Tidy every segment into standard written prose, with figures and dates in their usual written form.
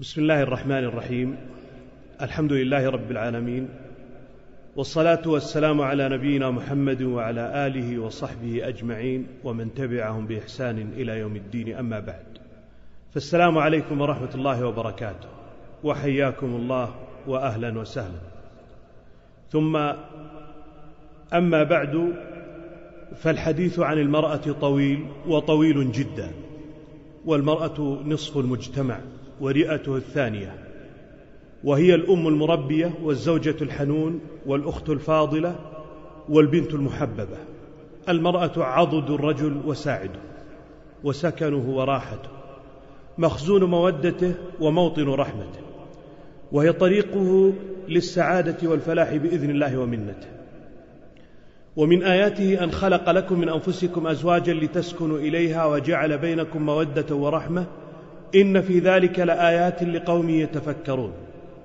بسم الله الرحمن الرحيم. الحمد لله رب العالمين، والصلاة والسلام على نبينا محمد وعلى آله وصحبه أجمعين ومن تبعهم بإحسان إلى يوم الدين، أما بعد، فالسلام عليكم ورحمة الله وبركاته، وحياكم الله وأهلا وسهلا. ثم أما بعد، فالحديث عن المرأة طويل وطويل جدا، والمرأة نصف المجتمع ورئته الثانية، وهي الأم المربية والزوجة الحنون والأخت الفاضلة والبنت المحببة. المرأة عضد الرجل وساعده وسكنه وراحته، مخزون مودته وموطن رحمته، وهي طريقه للسعادة والفلاح بإذن الله ومنته. ومن آياته أن خلق لكم من أنفسكم أزواجا لتسكنوا إليها وجعل بينكم مودة ورحمة، إن في ذلك لآيات لقوم يتفكرون.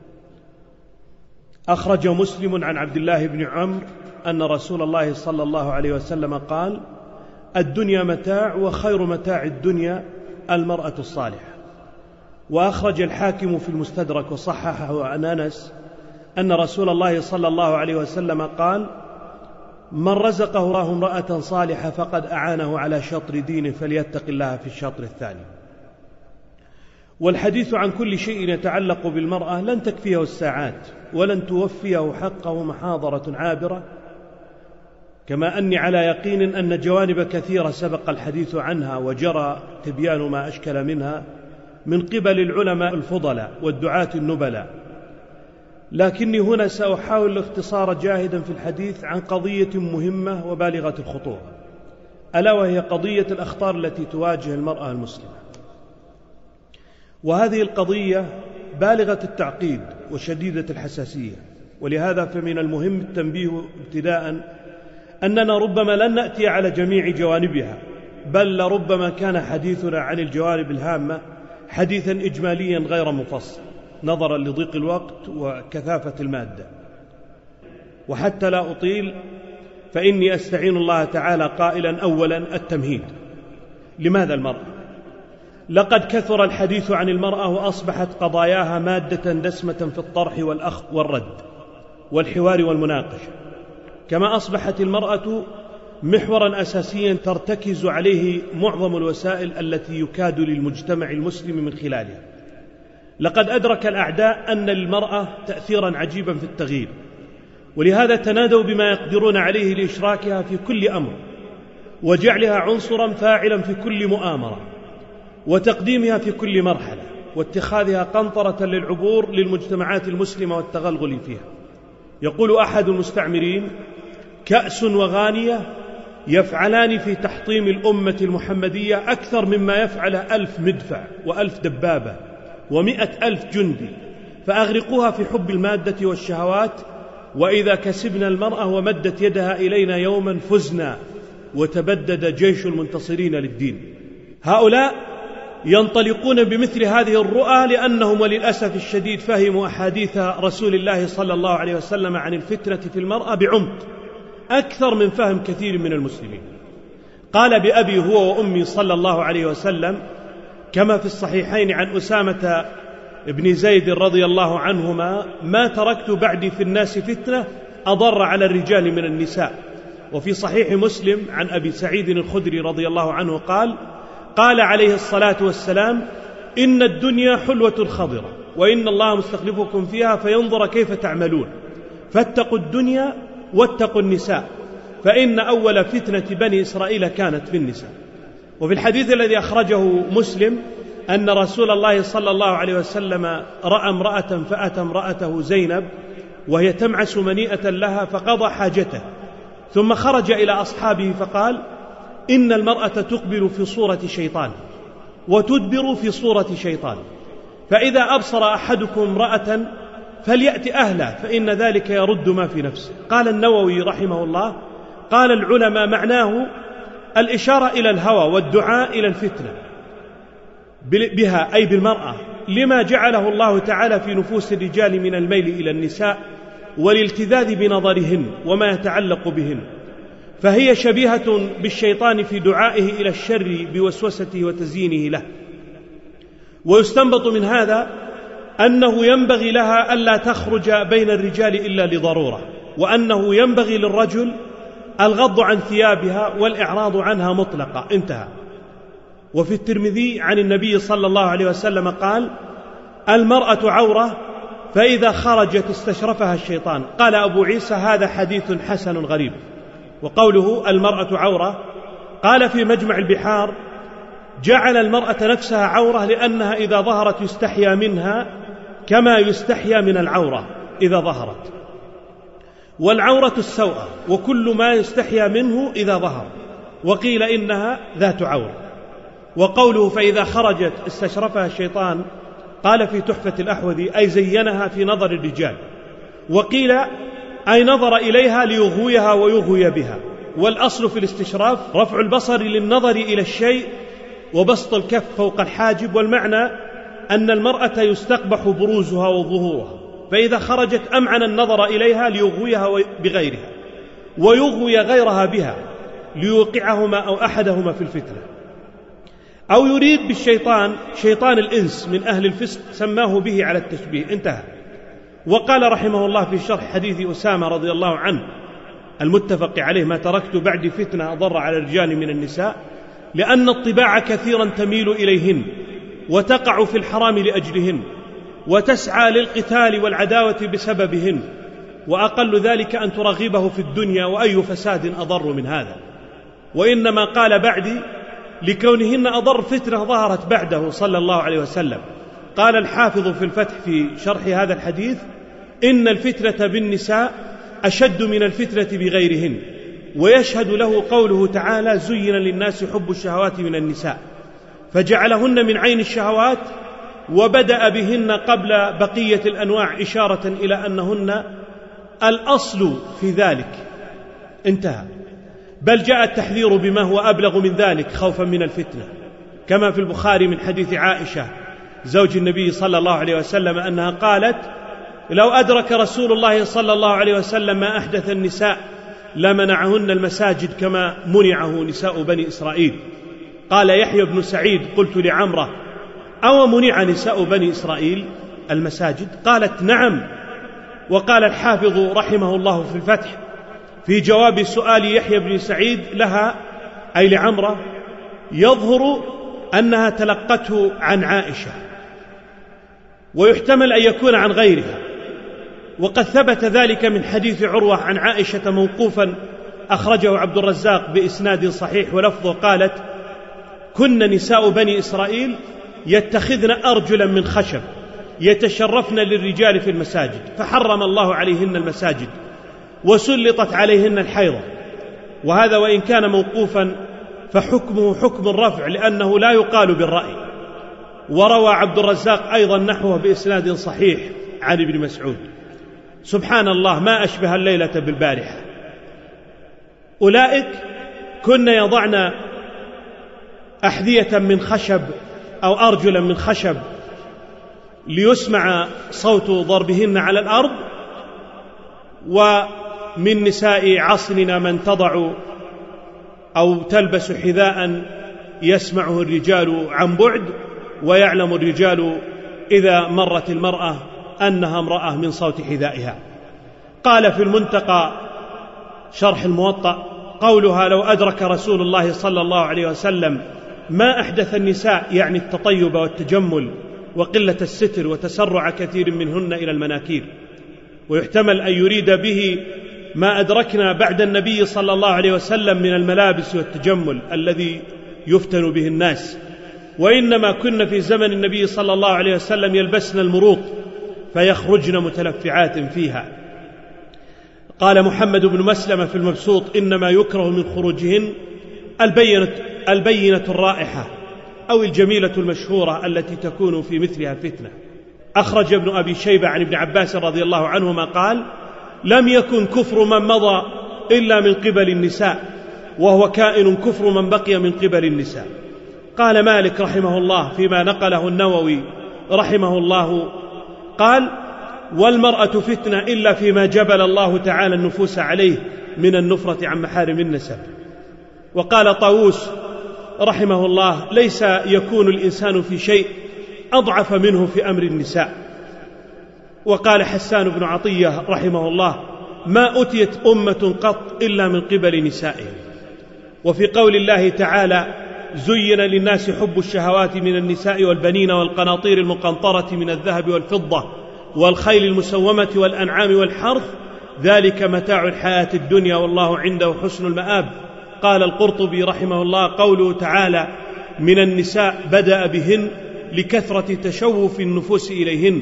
أخرج مسلم عن عبد الله بن عمرو أن رسول الله صلى الله عليه وسلم قال: الدنيا متاع، وخير متاع الدنيا المرأة الصالحة. وأخرج الحاكم في المستدرك وصححه عن أنس أن رسول الله صلى الله عليه وسلم قال: من رزقه الله امرأة صالحة فقد أعانه على شطر دينه، فليتق الله في الشطر الثاني. والحديث عن كل شيء يتعلق بالمرأة لن تكفيه الساعات ولن توفيه حقه محاضرة عابرة، كما أني على يقين أن جوانب كثيرة سبق الحديث عنها وجرى تبيان ما أشكل منها من قبل العلماء الفضلاء والدعاة النبلاء، لكني هنا سأحاول الاختصار جاهدا في الحديث عن قضية مهمة وبالغة الخطورة، ألا وهي قضية الأخطار التي تواجه المرأة المسلمة. وهذه القضية بالغة التعقيد وشديدة الحساسية، ولهذا فمن المهم التنبيه ابتداء أننا ربما لن نأتي على جميع جوانبها، بل لربما كان حديثنا عن الجوانب الهامة حديثا إجماليا غير مفصل نظرا لضيق الوقت وكثافة المادة. وحتى لا أطيل، فإني أستعين الله تعالى قائلا أولا التمهيد. لماذا المرأة؟ لقد كثر الحديث عن المرأة، وأصبحت قضاياها مادة دسمة في الطرح والأخذ والرد والحوار والمناقشة، كما أصبحت المرأة محورا أساسيا ترتكز عليه معظم الوسائل التي يكاد للمجتمع المسلم من خلالها. لقد أدرك الأعداء أن للمرأة تأثيرا عجيبا في التغيير، ولهذا تنادوا بما يقدرون عليه لإشراكها في كل أمر، وجعلها عنصرا فاعلا في كل مؤامرة، وتقديمها في كل مرحلة، واتخاذها قنطرة للعبور للمجتمعات المسلمة والتغلغل فيها. يقول أحد المستعمرين: كأس وغانية يفعلان في تحطيم الأمة المحمدية أكثر مما يفعل 1000 مدفع و1000 دبابة و100,000 جندي، فأغرقوها في حب المادة والشهوات، وإذا كسبنا المرأة ومدت يدها إلينا يوما فزنا، وتبدد جيش المنتصرين للدين. هؤلاء ينطلقون بمثل هذه الرؤى لأنهم وللأسف الشديد فهموا أحاديث رسول الله صلى الله عليه وسلم عن الفتنة في المرأة بعمق أكثر من فهم كثير من المسلمين. قال بأبي هو وأمي صلى الله عليه وسلم، كما في الصحيحين عن أسامة بن زيد رضي الله عنهما: ما تركت بعدي في الناس فتنة أضر على الرجال من النساء. وفي صحيح مسلم عن أبي سعيد الخدري رضي الله عنه قال عليه الصلاة والسلام: إن الدنيا حلوة خضرة، وإن الله مستخلفكم فيها فينظر كيف تعملون، فاتقوا الدنيا واتقوا النساء، فإن أول فتنة بني إسرائيل كانت في النساء. وفي الحديث الذي أخرجه مسلم أن رسول الله صلى الله عليه وسلم رأى امرأة فأتى امرأته زينب وهي تمعس منيئة لها، فقضى حاجته، ثم خرج إلى أصحابه فقال: إن المرأة تقبل في صورة شيطان وتدبر في صورة شيطان، فإذا أبصر أحدكم امرأة فليأتي أهله، فإن ذلك يرد ما في نفسه. قال النووي رحمه الله: قال العلماء معناه الإشارة إلى الهوى والدعاء إلى الفتنة بها، أي بالمرأة، لما جعله الله تعالى في نفوس الرجال من الميل إلى النساء والالتذاذ بنظرهن وما يتعلق بهن، فهي شبيهة بالشيطان في دعائه إلى الشر بوسوسته وتزيينه له. ويستنبط من هذا أنه ينبغي لها ألا تخرج بين الرجال إلا لضرورة، وأنه ينبغي للرجل الغض عن ثيابها والإعراض عنها مطلقة. انتهى. وفي الترمذي عن النبي صلى الله عليه وسلم قال: المرأة عورة فإذا خرجت استشرفها الشيطان. قال أبو عيسى: هذا حديث حسن غريب. وقوله المرأة عورة قال في مجمع البحار: جعل المرأة نفسها عورة لأنها إذا ظهرت يستحيا منها كما يستحيا من العورة إذا ظهرت، والعورة السوءة وكل ما يستحيا منه إذا ظهر، وقيل إنها ذات عورة. وقوله فإذا خرجت استشرفها الشيطان قال في تحفة الأحوذي: أي زينها في نظر الرجال، وقيل أي نظر إليها ليغويها ويغوي بها. والأصل في الاستشراف رفع البصر للنظر إلى الشيء وبسط الكف فوق الحاجب، والمعنى أن المرأة يستقبح بروزها وظهورها، فإذا خرجت أمعن النظر إليها ليغويها بغيرها ويغوي غيرها بها ليوقعهما أو أحدهما في الفتنة، أو يريد بالشيطان شيطان الإنس من أهل الفسق سماه به على التشبيه. انتهى. وقال رحمه الله في شرح حديث أسامة رضي الله عنه المتفق عليه: ما تركت بعد فتنة أضر على الرجال من النساء، لأن الطباع كثيرا تميل إليهن وتقع في الحرام لأجلهن وتسعى للقتال والعداوة بسببهن، وأقل ذلك أن ترغبه في الدنيا، وأي فساد أضر من هذا. وإنما قال بعدي لكونهن أضر فتنة ظهرت بعده صلى الله عليه وسلم. قال الحافظ في الفتح في شرح هذا الحديث: إن الفتنة بالنساء أشد من الفتنة بغيرهن، ويشهد له قوله تعالى: زين للناس حب الشهوات من النساء، فجعلهن من عين الشهوات وبدأ بهن قبل بقية الأنواع، إشارة إلى أنهن الأصل في ذلك. انتهى. بل جاء التحذير بما هو أبلغ من ذلك خوفا من الفتنة، كما في البخاري من حديث عائشة زوج النبي صلى الله عليه وسلم أنها قالت: لو أدرك رسول الله صلى الله عليه وسلم ما أحدث النساء لمنعهن المساجد كما منعه نساء بني إسرائيل. قال يحيى بن سعيد: قلت لعمرة: أو منع نساء بني إسرائيل المساجد؟ قالت: نعم. وقال الحافظ رحمه الله في الفتح في جواب سؤال يحيى بن سعيد لها أي لعمرة: يظهر أنها تلقته عن عائشة، ويحتمل أن يكون عن غيرها. وقد ثبت ذلك من حديث عروة عن عائشة موقوفا أخرجه عبد الرزاق بإسناد صحيح، ولفظه قالت: كن نساء بني إسرائيل يتخذن أرجلا من خشب يتشرفن للرجال في المساجد، فحرم الله عليهن المساجد وسلطت عليهن الحيضة. وهذا وإن كان موقوفا فحكمه حكم الرفع، لأنه لا يقال بالرأي. وروى عبد الرزاق أيضا نحوه بإسناد صحيح عن ابن مسعود. سبحان الله، ما أشبه الليلة بالبارحة. أولئك كن يضعن أحذية من خشب أو أرجلا من خشب ليسمع صوت ضربهن على الأرض، ومن نساء عصرنا من تضع أو تلبس حذاء يسمعه الرجال عن بعد، ويعلم الرجال إذا مرت المرأة أنها امرأة من صوت حذائها. قال في المنتقى شرح الموطأ: قولها لو أدرك رسول الله صلى الله عليه وسلم ما أحدث النساء، يعني التطيب والتجمل وقلة الستر وتسرع كثير منهن إلى المناكير. ويحتمل أن يريد به ما أدركنا بعد النبي صلى الله عليه وسلم من الملابس والتجمل الذي يفتن به الناس، وإنما كنا في زمن النبي صلى الله عليه وسلم يلبسن المروط فيخرجن متلفعات فيها. قال محمد بن مسلمة في المبسوط: إنما يكره من خروجهن البينة الرائحة أو الجميلة المشهورة التي تكون في مثلها فتنة. أخرج ابن أبي شيبة عن ابن عباس رضي الله عنهما قال: لم يكن كفر من مضى إلا من قبل النساء، وهو كائن كفر من بقي من قبل النساء. قال مالك رحمه الله فيما نقله النووي رحمه الله قال: والمرأة فتنة إلا فيما جبل الله تعالى النفوس عليه من النفرة عن محارم النسب. وقال طاووس رحمه الله: ليس يكون الإنسان في شيء أضعف منه في أمر النساء، وقال حسان بن عطية رحمه الله: ما أتيت أمة قط إلا من قبل نسائهم. وفي قول الله تعالى: زين للناس حب الشهوات من النساء والبنين والقناطير المقنطرة من الذهب والفضة والخيل المسومة والأنعام والحرث ذلك متاع الحياة الدنيا والله عنده حسن المآب. قال القرطبي رحمه الله: قوله تعالى من النساء بدأ بهن لكثرة تشوف النفوس إليهن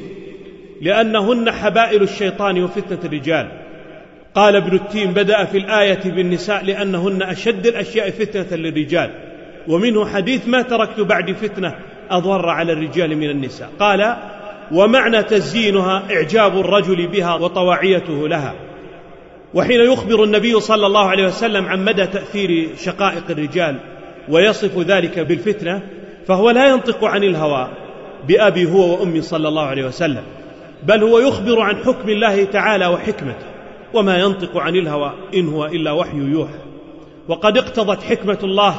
لأنهن حبائل الشيطان وفتنة الرجال. قال ابن التيم: بدأ في الآية بالنساء لأنهن أشد الأشياء فتنة للرجال، ومنه حديث: ما تركت بعد فتنة أضر على الرجال من النساء. قال: ومعنى تزيينها إعجاب الرجل بها وطواعيته لها. وحين يخبر النبي صلى الله عليه وسلم عن مدى تأثير شقائق الرجال ويصف ذلك بالفتنة، فهو لا ينطق عن الهوى بأبي هو وأمي صلى الله عليه وسلم، بل هو يخبر عن حكم الله تعالى وحكمته، وما ينطق عن الهوى إن هو إلا وحي يوحى. وقد اقتضت حكمة الله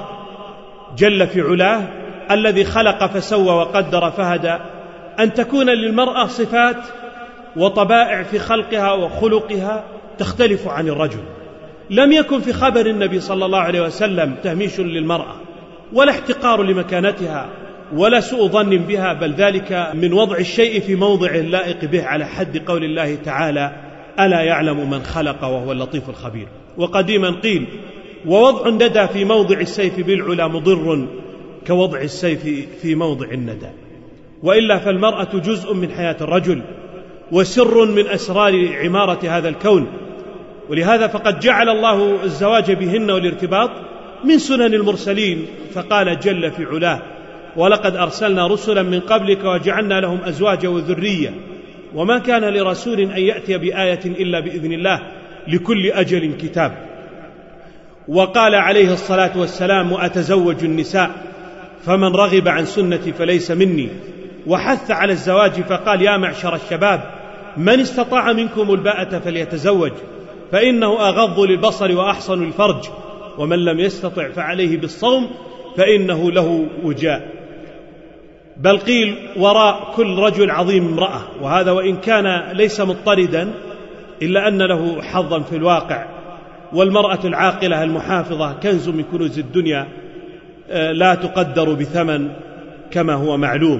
جل في علاه الذي خلق فسوى وقدر فهدى أن تكون للمرأة صفات وطبائع في خلقها وخلقها تختلف عن الرجل. لم يكن في خبر النبي صلى الله عليه وسلم تهميش للمرأة ولا احتقار لمكانتها ولا سوء ظن بها، بل ذلك من وضع الشيء في موضع اللائق به، على حد قول الله تعالى: ألا يعلم من خلق وهو اللطيف الخبير. وقديما قيل: ووضع الندى في موضع السيف بالعلا مضر كوضع السيف في موضع الندى. وإلا فالمرأة جزء من حياة الرجل وسر من أسرار عمارة هذا الكون، ولهذا فقد جعل الله الزواج بهن والارتباط من سنن المرسلين، فقال جل في علاه: ولقد أرسلنا رسلا من قبلك وجعلنا لهم أزواجا وذرية وما كان لرسول أن يأتي بآية إلا بإذن الله لكل أجل كتاب. وقال عليه الصلاة والسلام: وأتزوج النساء فمن رغب عن سنتي فليس مني. وحث على الزواج فقال: يا معشر الشباب من استطاع منكم الباءة فليتزوج فإنه أغض للبصر وأحصن الفرج، ومن لم يستطع فعليه بالصوم فإنه له وجاء. بل قيل: وراء كل رجل عظيم امرأة، وهذا وإن كان ليس مضطردا إلا أن له حظا في الواقع. والمرأة العاقلة المحافظة كنز من كنوز الدنيا لا تقدر بثمن كما هو معلوم.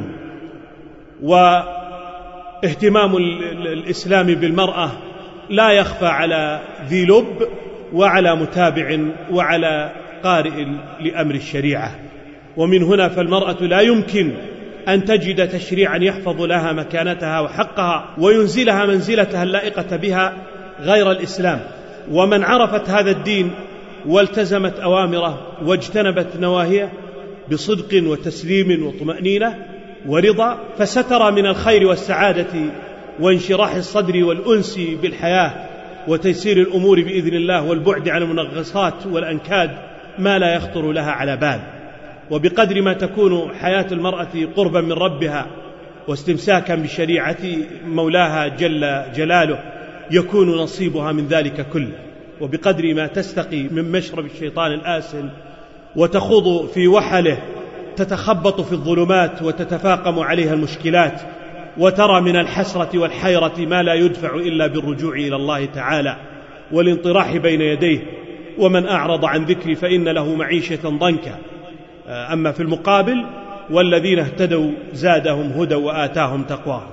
واهتمام الإسلام بالمرأة لا يخفى على ذي لب وعلى متابع وعلى قارئ لأمر الشريعة. ومن هنا فالمرأة لا يمكن أن تجد تشريعا يحفظ لها مكانتها وحقها وينزلها منزلتها اللائقة بها غير الإسلام. ومن عرفت هذا الدين والتزمت أوامره واجتنبت نواهيه بصدق وتسليم وطمأنينة ورضا، فسترى من الخير والسعادة وانشراح الصدر والأنس بالحياة وتيسير الأمور بإذن الله والبعد عن المنغصات والأنكاد ما لا يخطر لها على بال. وبقدر ما تكون حياة المرأة قربا من ربها واستمساكا بشريعة مولاها جل جلاله يكون نصيبها من ذلك كله. وبقدر ما تستقي من مشرب الشيطان الآسن وتخوض في وحله تتخبط في الظلمات وتتفاقم عليها المشكلات، وترى من الحسرة والحيرة ما لا يدفع إلا بالرجوع إلى الله تعالى والانطراح بين يديه. ومن أعرض عن ذكري فإن له معيشة ضنكا. أما في المقابل والذين اهتدوا زادهم هدى وآتاهم تقواهم.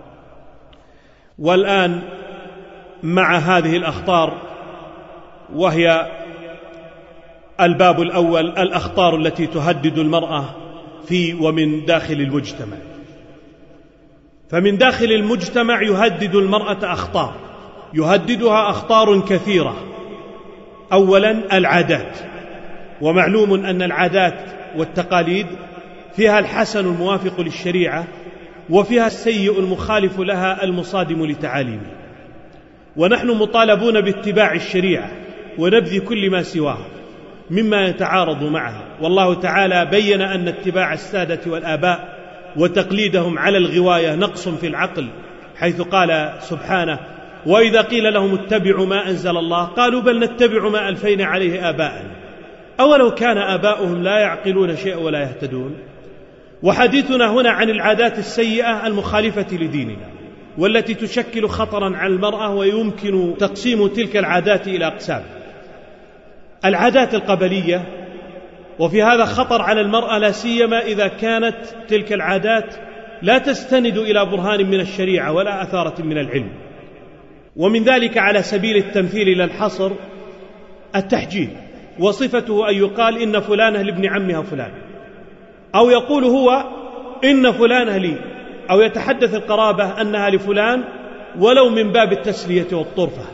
والآن مع هذه الأخطار، وهي الباب الأول: الأخطار التي تهدد المرأة في ومن داخل المجتمع. فمن داخل المجتمع يهدد المرأة أخطار، يهددها أخطار كثيرة. أولا العادات، ومعلوم أن العادات والتقاليد فيها الحسن الموافق للشريعة وفيها السيء المخالف لها المصادم لتعاليمها، ونحن مطالبون باتباع الشريعة ونبذ كل ما سواها مما يتعارض معها. والله تعالى بين أن اتباع السادة والآباء وتقليدهم على الغواية نقص في العقل، حيث قال سبحانه: وإذا قيل لهم اتبعوا ما أنزل الله قالوا بل نتبع ما ألفينا عليه آباءنا أولو كان آباؤهم لا يعقلون شيئا ولا يهتدون. وحديثنا هنا عن العادات السيئة المخالفة لديننا، والتي تشكل خطرا على المرأة، ويمكن تقسيم تلك العادات إلى أقسام. العادات القبلية، وفي هذا خطر على المرأة لا سيما إذا كانت تلك العادات لا تستند إلى برهان من الشريعة ولا أثارة من العلم. ومن ذلك على سبيل التمثيل إلى الحصر التحجيل، وصفته أن يقال إن فلانة لابن عمها فلان، أو يقول هو إن فلانة لي، أو يتحدث القرابة أنها لفلان ولو من باب التسلية والطرفة.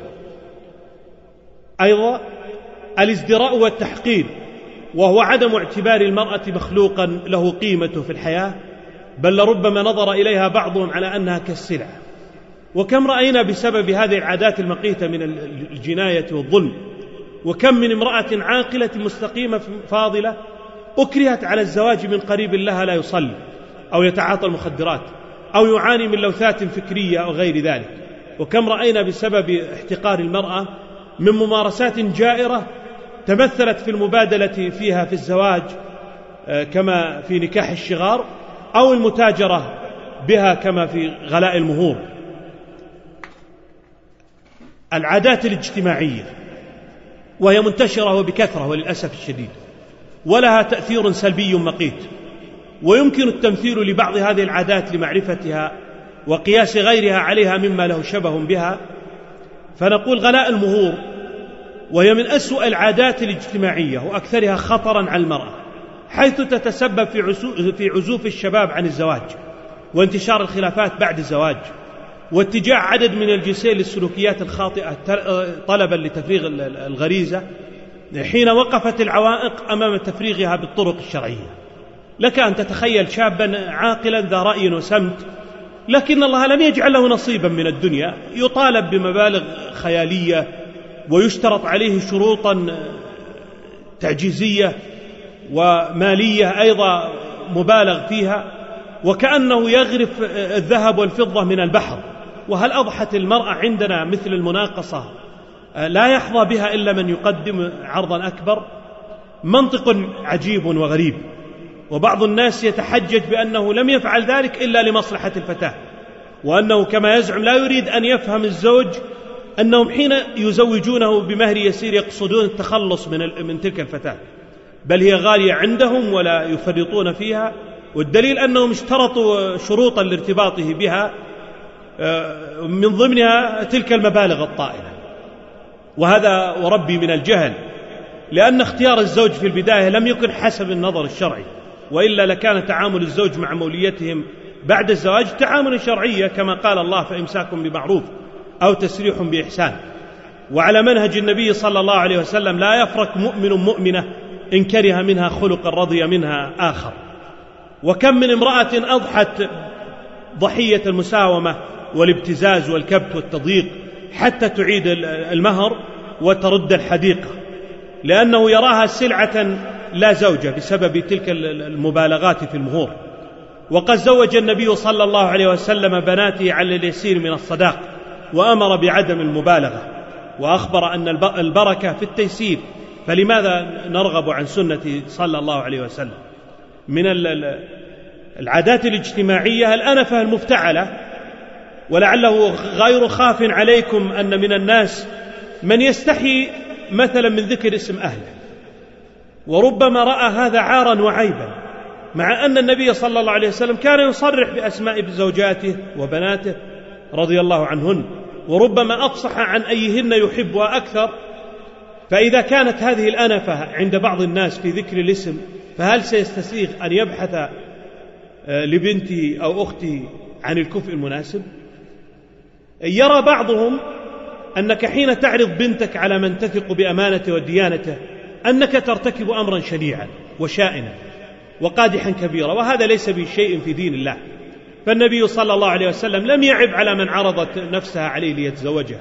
أيضا الازدراء والتحقير، وهو عدم اعتبار المرأة مخلوقا له قيمة في الحياة، بل لربما نظر إليها بعضهم على أنها كالسلع. وكم رأينا بسبب هذه العادات المقيتة من الجناية والظلم، وكم من امرأة عاقلة مستقيمة فاضلة أكرهت على الزواج من قريب لها لا يصلي أو يتعاطى المخدرات أو يعاني من لوثات فكرية أو غير ذلك. وكم رأينا بسبب احتقار المرأة من ممارسات جائرة تمثلت في المبادلة فيها في الزواج كما في نكاح الشغار، أو المتاجرة بها كما في غلاء المهور. العادات الاجتماعية، وهي منتشرة وبكثرة وللأسف الشديد، ولها تأثير سلبي مقيت، ويمكن التمثيل لبعض هذه العادات لمعرفتها وقياس غيرها عليها مما له شبه بها. فنقول غلاء المهور، وهي من أسوأ العادات الاجتماعية وأكثرها خطرا على المرأة، حيث تتسبب في عزوف الشباب عن الزواج وانتشار الخلافات بعد الزواج، واتجاه عدد من الجنسين للسلوكيات الخاطئة طلبا لتفريغ الغريزة حين وقفت العوائق أمام تفريغها بالطرق الشرعية. لك أن تتخيل شابا عاقلا ذا رأي وسمت، لكن الله لم يجعل له نصيبا من الدنيا، يطالب بمبالغ خيالية ويشترط عليه شروطا تعجيزية ومالية أيضا مبالغ فيها، وكأنه يغرف الذهب والفضة من البحر. وهل أضحت المرأة عندنا مثل المناقصة لا يحظى بها إلا من يقدم عرضا أكبر؟ منطق عجيب وغريب. وبعض الناس يتحجج بأنه لم يفعل ذلك إلا لمصلحة الفتاة، وأنه كما يزعم لا يريد أن يفهم الزوج أنهم حين يزوجونه بمهر يسير يقصدون التخلص من تلك الفتاة، بل هي غالية عندهم ولا يفرطون فيها، والدليل أنهم اشترطوا شروطا لارتباطه بها من ضمنها تلك المبالغ الطائلة. وهذا وربي من الجهل، لأن اختيار الزوج في البداية لم يكن حسب النظر الشرعي، وإلا لكان تعامل الزوج مع موليتهم بعد الزواج تعامل شرعية كما قال الله: فإمساك بمعروف أو تسريح بإحسان. وعلى منهج النبي صلى الله عليه وسلم: لا يفرق مؤمن مؤمنة إن كره منها خلقا رضي منها آخر. وكم من امرأة أضحت ضحية المساومة والابتزاز والكبت والتضييق حتى تعيد المهر وترد الحديقة، لأنه يراها سلعة لا زوجة بسبب تلك المبالغات في المهور. وقد زوج النبي صلى الله عليه وسلم بناته على اليسير من الصداق، وأمر بعدم المبالغة، وأخبر أن البركة في التيسير، فلماذا نرغب عن سنة صلى الله عليه وسلم؟ من العادات الاجتماعية الأنفة المفتعلة، ولعله غير خاف عليكم أن من الناس من يستحي مثلا من ذكر اسم أهله، وربما رأى هذا عارا وعيبا، مع أن النبي صلى الله عليه وسلم كان يصرح بأسماء زوجاته وبناته رضي الله عنهن، وربما أفصح عن أيهن يحبها أكثر. فإذا كانت هذه الأنفة عند بعض الناس في ذكر الاسم، فهل سيستسيغ أن يبحث لبنته أو أخته عن الكفء المناسب؟ يرى بعضهم أنك حين تعرض بنتك على من تثق بأمانته وديانته أنك ترتكب أمرا شنيعا وشائنا وقادحا كبيرا، وهذا ليس بشيء في دين الله. فالنبي صلى الله عليه وسلم لم يعب على من عرضت نفسها عليه ليتزوجها،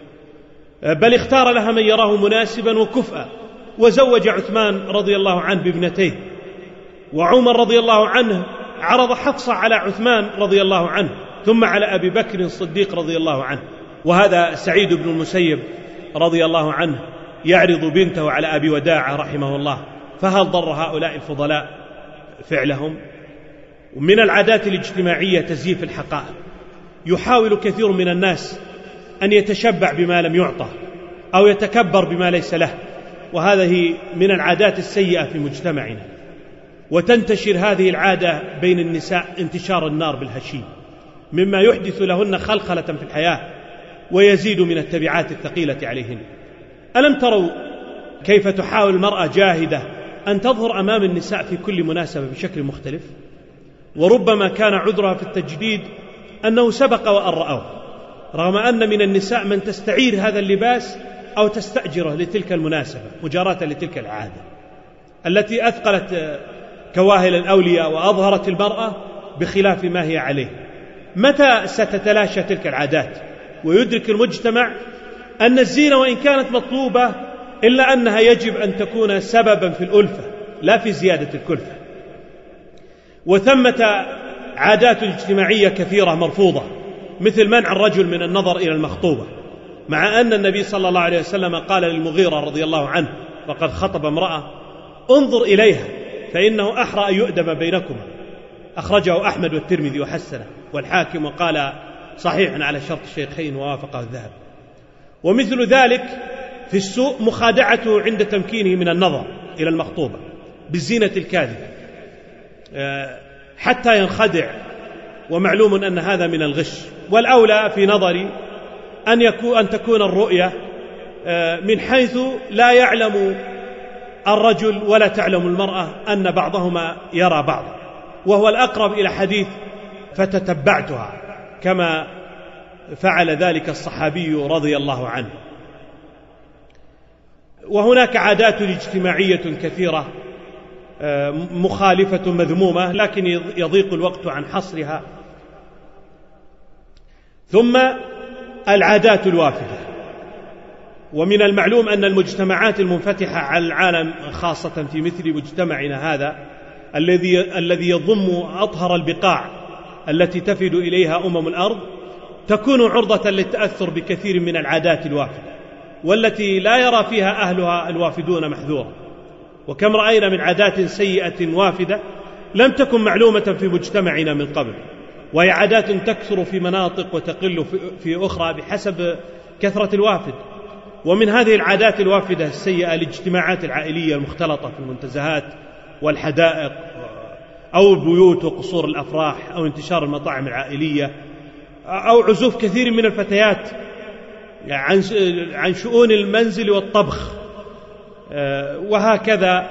بل اختار لها من يراه مناسبا وكفءا، وزوج عثمان رضي الله عنه بابنتيه، وعمر رضي الله عنه عرض حفصة على عثمان رضي الله عنه، ثم على أبي بكر الصديق رضي الله عنه. وهذا سعيد بن المسيب رضي الله عنه يعرض بنته على أبي وداعة رحمه الله، فهل ضر هؤلاء الفضلاء فعلهم؟ ومن العادات الاجتماعية تزييف الحقائق، يحاول كثير من الناس أن يتشبع بما لم يعطى أو يتكبر بما ليس له، وهذه من العادات السيئة في مجتمعنا. وتنتشر هذه العادة بين النساء انتشار النار بالهشيم، مما يحدث لهن خلخلة في الحياة ويزيد من التبعات الثقيلة عليهن. ألم تروا كيف تحاول المرأة جاهدة أن تظهر أمام النساء في كل مناسبة بشكل مختلف؟ وربما كان عذرها في التجديد أنه سبق وأن رأوه، رغم أن من النساء من تستعير هذا اللباس أو تستأجره لتلك المناسبة مجاراة لتلك العادة التي أثقلت كواهل الأولياء وأظهرت المرأة بخلاف ما هي عليه. متى ستتلاشى تلك العادات ويدرك المجتمع أن الزينة وإن كانت مطلوبة إلا أنها يجب أن تكون سببا في الألفة لا في زيادة الكلفة؟ وثمة عادات اجتماعية كثيرة مرفوضة، مثل منع الرجل من النظر إلى المخطوبة، مع أن النبي صلى الله عليه وسلم قال للمغيرة رضي الله عنه وقد خطب امرأة: انظر إليها فإنه أحرى أن يؤدم بينكما. أخرجه أحمد والترمذي وحسنه والحاكم وقال صحيح على شرط الشيخين ووافقه الذهبي. ومثل ذلك في السوء مخادعته عند تمكينه من النظر إلى المخطوبة بالزينة الكاذبة حتى ينخدع، ومعلوم أن هذا من الغش. والأولى في نظري أن تكون الرؤية من حيث لا يعلم الرجل ولا تعلم المرأة أن بعضهما يرى بعضا، وهو الأقرب إلى حديث فتتبعتها، كما فعل ذلك الصحابي رضي الله عنه. وهناك عادات اجتماعية كثيرة مخالفة مذمومة، لكن يضيق الوقت عن حصرها. ثم العادات الوافدة. ومن المعلوم أن المجتمعات المنفتحة على العالم، خاصة في مثل مجتمعنا هذا الذي يضم أطهر البقاع التي تفد إليها الأرض، تكون عرضة للتأثر بكثير من العادات الوافدة، والتي لا يرى فيها أهلها الوافدون محذورا. وكم رأينا من عادات سيئة وافدة لم تكن معلومة في مجتمعنا من قبل، وهي عادات تكثر في مناطق وتقل في أخرى بحسب كثرة الوافد. ومن هذه العادات الوافدة السيئة الاجتماعات العائلية المختلطة في المنتزهات والحدائق أو البيوت وقصور الأفراح، أو انتشار المطاعم العائلية، أو عزوف كثير من الفتيات عن شؤون المنزل والطبخ، وهكذا.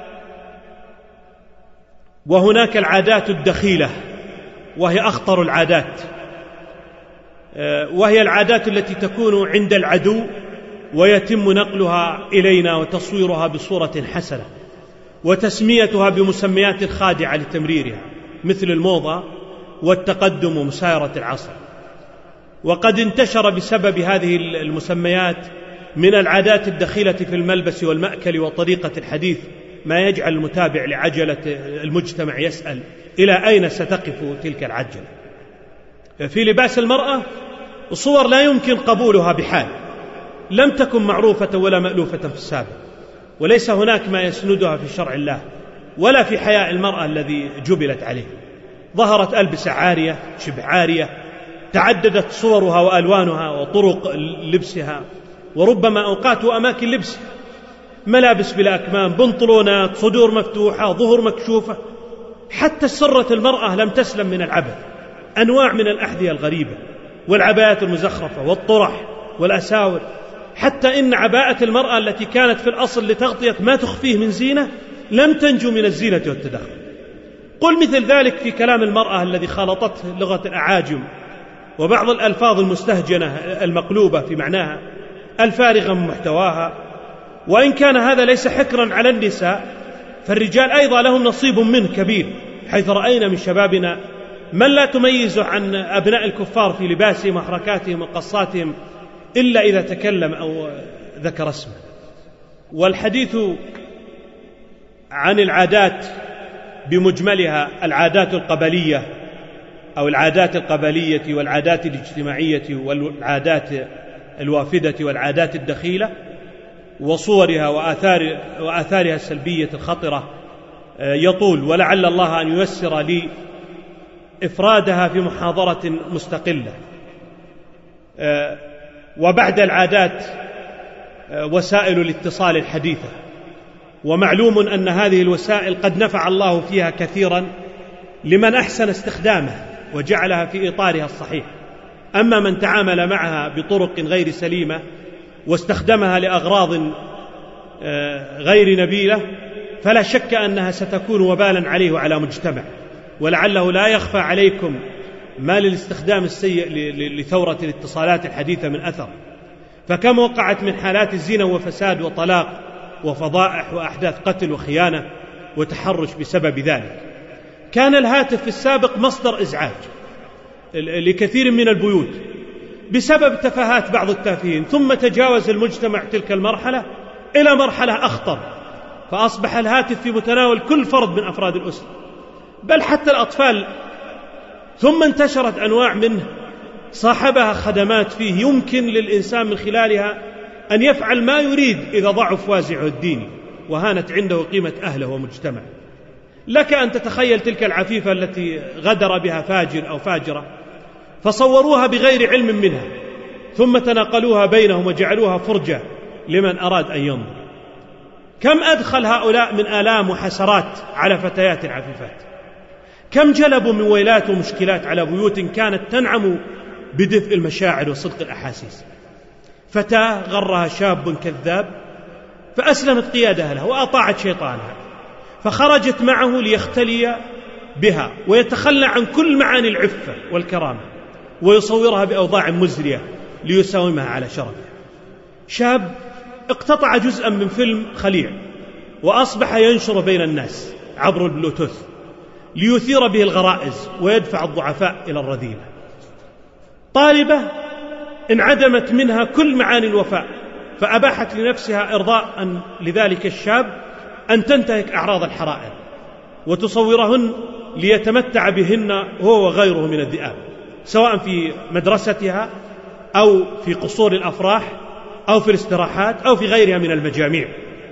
وهناك العادات الدخيلة، وهي أخطر العادات، وهي العادات التي تكون عند العدو ويتم نقلها إلينا وتصويرها بصورة حسنة وتسميتها بمسميات خادعة لتمريرها، مثل الموضة والتقدم ومسايرة العصر. وقد انتشر بسبب هذه المسميات من العادات الدخيلة في الملبس والمأكل وطريقة الحديث ما يجعل المتابع لعجلة المجتمع يسأل إلى أين ستقف تلك العجلة. في لباس المرأة صور لا يمكن قبولها بحال، لم تكن معروفة ولا مألوفة في السابق، وليس هناك ما يسندها في شرع الله ولا في حياء المرأة الذي جبلت عليه. ظهرت ألبسة عارية شبه عارية، تعددت صورها وألوانها وطرق لبسها، وربما أوقات وأماكن لبسها، ملابس بلا أكمام، بنطلونات، صدور مفتوحة، ظهر مكشوفة. حتى سرة المرأة لم تسلم من العبث، أنواع من الأحذية الغريبة والعبايات المزخرفة والطرح والأساور، حتى إن عباءة المرأة التي كانت في الأصل لتغطية ما تخفيه من زينة لم تنجو من الزينة والتدخل. قل مثل ذلك في كلام المرأة الذي خالطته لغة الأعاجم وبعض الألفاظ المستهجنة المقلوبة في معناها الفارغة من محتواها. وإن كان هذا ليس حكرا على النساء، فالرجال أيضا لهم نصيب منه كبير، حيث رأينا من شبابنا من لا تميز عن أبناء الكفار في لباسهم وحركاتهم وقصاتهم إلا إذا تكلم أو ذكر اسمه. والحديث عن العادات بمجملها، العادات القبلية أو العادات القبلية والعادات الاجتماعية والعادات الوافدة والعادات الدخيلة وصورها وآثارها السلبية الخطرة يطول، ولعل الله أن ييسر لي إفرادها في محاضرة مستقلة. وبعد العادات وسائل الاتصال الحديثة، ومعلوم أن هذه الوسائل قد نفع الله فيها كثيرا لمن أحسن استخدامها وجعلها في إطارها الصحيح. أما من تعامل معها بطرق غير سليمة واستخدمها لأغراض غير نبيلة فلا شك أنها ستكون وبالا عليه وعلى مجتمع. ولعله لا يخفى عليكم ما للاستخدام السيء لثورة الاتصالات الحديثة من أثر، فكم وقعت من حالات زنا وفساد وطلاق وفضائح وأحداث قتل وخيانة وتحرش بسبب ذلك. كان الهاتف في السابق مصدر إزعاج لكثير من البيوت بسبب تفاهات بعض التافهين، ثم تجاوز المجتمع تلك المرحلة إلى مرحلة أخطر، فأصبح الهاتف في متناول كل فرد من أفراد الأسرة بل حتى الأطفال، ثم انتشرت أنواع منه صاحبها خدمات فيه يمكن للإنسان من خلالها أن يفعل ما يريد إذا ضعف وازعه الديني وهانت عنده قيمة أهله ومجتمع. لك أن تتخيل تلك العفيفة التي غدر بها فاجر أو فاجرة فصوروها بغير علم منها ثم تناقلوها بينهم وجعلوها فرجة لمن أراد أن ينظر. كم أدخل هؤلاء من آلام وحسرات على فتيات عفيفات، كم جلبوا من ويلات ومشكلات على بيوت كانت تنعم بدفء المشاعر وصدق الأحاسيس. فتاة غرها شاب كذاب فأسلمت قيادة أهلها وأطاعت شيطانها، فخرجت معه ليختلي بها ويتخلى عن كل معاني العفة والكرامة ويصورها بأوضاع مزرية ليساومها على شرفها. شاب اقتطع جزءا من فيلم خليع وأصبح ينشر بين الناس عبر البلوتوث ليثير به الغرائز ويدفع الضعفاء إلى الرذيلة. طالبة انعدمت منها كل معاني الوفاء فأباحت لنفسها إرضاء لذلك الشاب أن تنتهك أعراض الحرائر وتصورهن ليتمتع بهن هو وغيره من الذئاب، سواء في مدرستها أو في قصور الأفراح أو في الاستراحات أو في غيرها من المجاميع.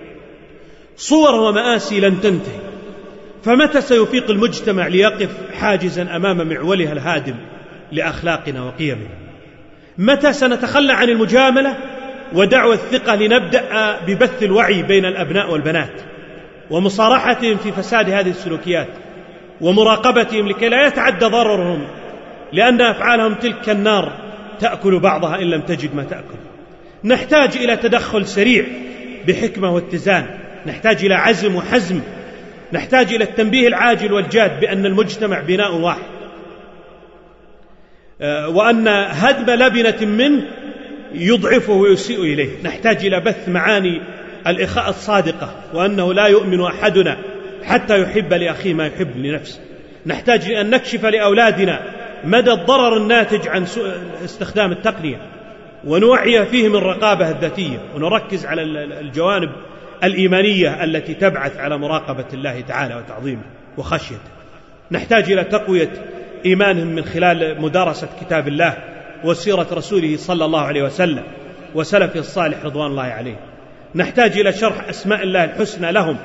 صور ومآسي لن تنتهي، فمتى سيفيق المجتمع ليقف حاجزا أمام معولها الهادم لأخلاقنا وقيمنا؟ متى سنتخلى عن المجاملة ودعوى الثقة لنبدأ ببث الوعي بين الأبناء والبنات ومصارحتهم في فساد هذه السلوكيات ومراقبتهم لكي لا يتعدى ضررهم، لأن أفعالهم تلك النار تأكل بعضها إن لم تجد ما تأكل. نحتاج إلى تدخل سريع بحكمة واتزان، نحتاج إلى عزم وحزم، نحتاج إلى التنبيه العاجل والجاد بأن المجتمع بناء واحد، وأن هدم لبنة منه يضعفه ويسيء إليه. نحتاج إلى بث معاني الإخاء الصادقة وأنه لا يؤمن أحدنا حتى يحب لأخيه ما يحب لنفسه. نحتاج أن نكشف لأولادنا مدى الضرر الناتج عن استخدام التقنية ونوعي فيهم الرقابة الذاتية ونركز على الجوانب الإيمانية التي تبعث على مراقبة الله تعالى وتعظيمه وخشيته. نحتاج إلى تقوية إيمانهم من خلال مدارسة كتاب الله وسيرة رسوله صلى الله عليه وسلم وسلفه الصالح رضوان الله عليه. نحتاج إلى شرح أسماء الله الحسنى لهم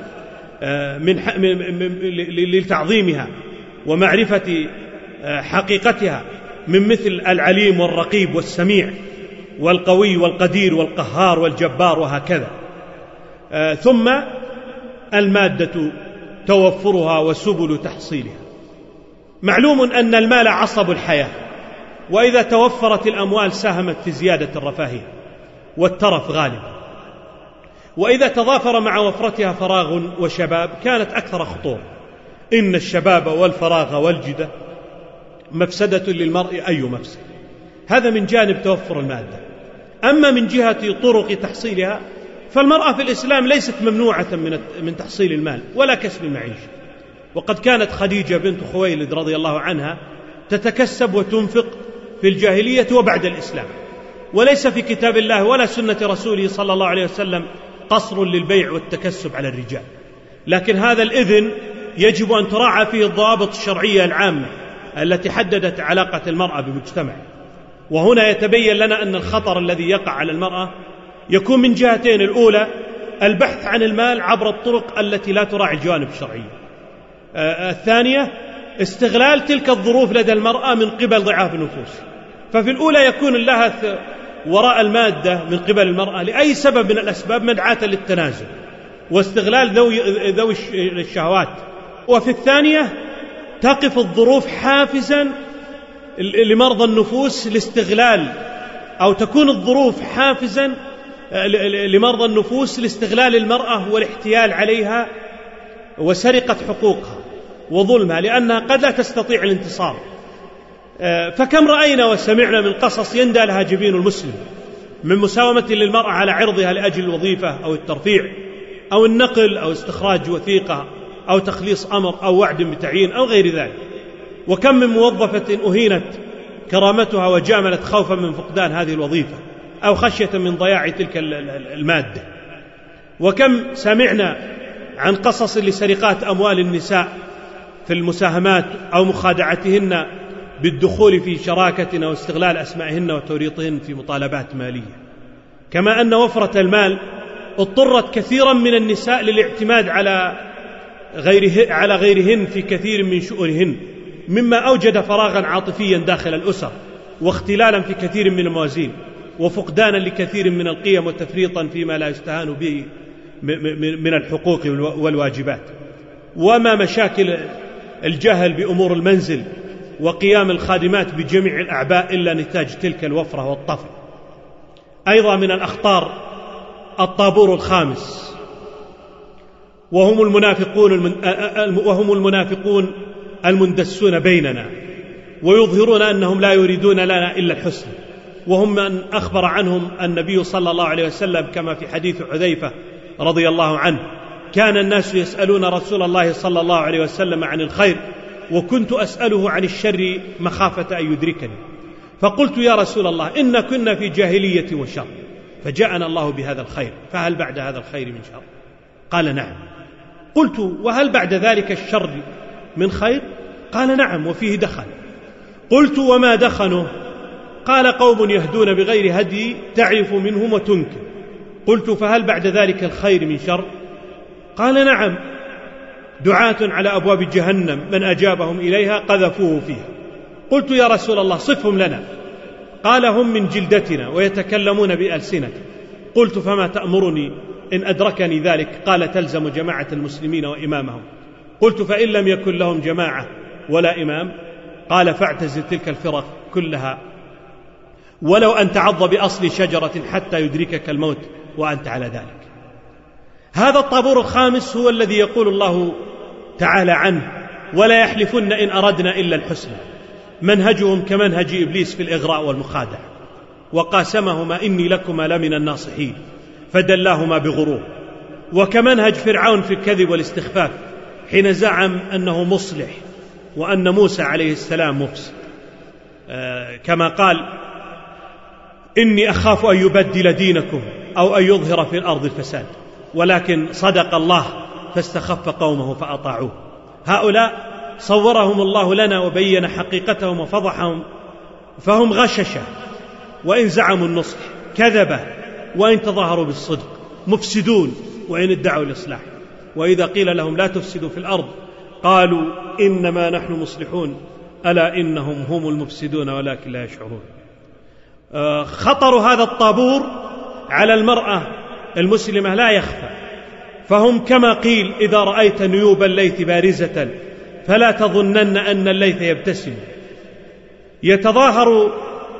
لتعظيمها ومعرفة حقيقتها من مثل العليم والرقيب والسميع والقوي والقدير والقهار والجبار وهكذا. ثم المادة توفرها وسبل تحصيلها. معلوم أن المال عصب الحياة، وإذا توفرت الأموال ساهمت في زيادة الرفاهية والترف غالبا، وإذا تضافر مع وفرتها فراغ وشباب كانت أكثر خطورة. إن الشباب والفراغ والجدة مفسدة للمرء أي مفسد. هذا من جانب توفر المادة. أما من جهة طرق تحصيلها فالمرأة في الإسلام ليست ممنوعة من تحصيل المال ولا كسب المعيشة، وقد كانت خديجة بنت خويلد رضي الله عنها تتكسب وتنفق في الجاهلية وبعد الإسلام، وليس في كتاب الله ولا سنة رسوله صلى الله عليه وسلم قصر للبيع والتكسب على الرجال، لكن هذا الإذن يجب أن تراعى فيه الضوابط الشرعية العامة التي حددت علاقة المرأة بمجتمع. وهنا يتبين لنا أن الخطر الذي يقع على المرأة يكون من جهتين: الأولى البحث عن المال عبر الطرق التي لا تراعي الجوانب الشرعية، الثانية استغلال تلك الظروف لدى المرأة من قبل ضعاف النفوس. ففي الأولى يكون اللهث وراء المادة من قبل المرأة لأي سبب من الأسباب مدعاة للتنازل واستغلال ذوي الشهوات. وفي الثانية تقف الظروف حافزا لمرضى النفوس لاستغلال، أو تكون الظروف حافزا لمرضى النفوس لاستغلال المرأة والاحتيال عليها وسرقة حقوقها وظلمها، لأنها قد لا تستطيع الانتصار. فكم رأينا وسمعنا من قصص يندى لها جبين المسلم من مساومة للمرأة على عرضها لأجل الوظيفة أو الترفيع أو النقل أو استخراج وثيقة أو تخليص أمر أو وعد بتعيين أو غير ذلك. وكم من موظفة أهينت كرامتها وجاملت خوفا من فقدان هذه الوظيفة أو خشية من ضياع تلك المادة. وكم سمعنا عن قصص لسرقات أموال النساء في المساهمات أو مخادعتهن بالدخول في شراكة أو استغلال أسمائهن وتوريطهن في مطالبات مالية. كما أن وفرة المال اضطرت كثيرا من النساء للاعتماد على غيرهن في كثير من شؤونهن، مما أوجد فراغا عاطفيا داخل الأسر واختلالا في كثير من الموازين وفقدانا لكثير من القيم وتفريطا فيما لا يستهان به من الحقوق والواجبات. وما مشاكل الجهل بأمور المنزل وقيام الخادمات بجميع الأعباء إلا نتاج تلك الوفرة والطفل. أيضا من الأخطار الطابور الخامس، وهم المنافقون المندسون بيننا ويظهرون أنهم لا يريدون لنا إلا الحسن، وهم من أخبر عنهم النبي صلى الله عليه وسلم كما في حديث حذيفة رضي الله عنه: كان الناس يسألون رسول الله صلى الله عليه وسلم عن الخير وكنت أسأله عن الشر مخافة أن يدركني، فقلت يا رسول الله إن كنا في جاهلية وشر فجاءنا الله بهذا الخير، فهل بعد هذا الخير من شر؟ قال نعم. قلت وهل بعد ذلك الشر من خير؟ قال نعم وفيه دخن. قلت وما دخنه؟ قال قوم يهدون بغير هدي تعرف منهم وتنكر. قلت فهل بعد ذلك الخير من شر؟ قال نعم، دعاة على أبواب جهنم من أجابهم إليها قذفوه فيها. قلت يا رسول الله صفهم لنا. قال هم من جلدتنا ويتكلمون بألسنة. قلت فما تأمرني إن أدركني ذلك؟ قال تلزم جماعة المسلمين وإمامهم. قلت فإن لم يكن لهم جماعة ولا إمام؟ قال فاعتزل تلك الفرق كلها ولو أن تعض بأصل شجرة حتى يدركك الموت وأنت على ذلك. هذا الطابور الخامس هو الذي يقول الله تعالى عنه: ولا يحلفن إن أردنا إلا الحسنى. منهجهم كمنهج إبليس في الإغراء والمخادعة، وقاسمهما إني لكما لمن الناصحين فدلاهما بغرور. وكمنهج فرعون في الكذب والاستخفاف حين زعم أنه مصلح وأن موسى عليه السلام مفسد، كما قال: إني أخاف أن يبدل دينكم أو أن يظهر في الأرض الفساد، ولكن صدق الله فاستخف قومه فأطاعوه. هؤلاء صورهم الله لنا وبين حقيقتهم وفضحهم، فهم غششة وإن زعموا النصح، كذبة وإن تظاهروا بالصدق، مفسدون وإن ادعوا الإصلاح. وإذا قيل لهم لا تفسدوا في الأرض قالوا إنما نحن مصلحون ألا إنهم هم المفسدون ولكن لا يشعرون. خطر هذا الطابور على المرأة المسلمة لا يخفى، فهم كما قيل: إذا رأيت نيوب الليث بارزة فلا تظنن أن الليث يبتسم. يتظاهر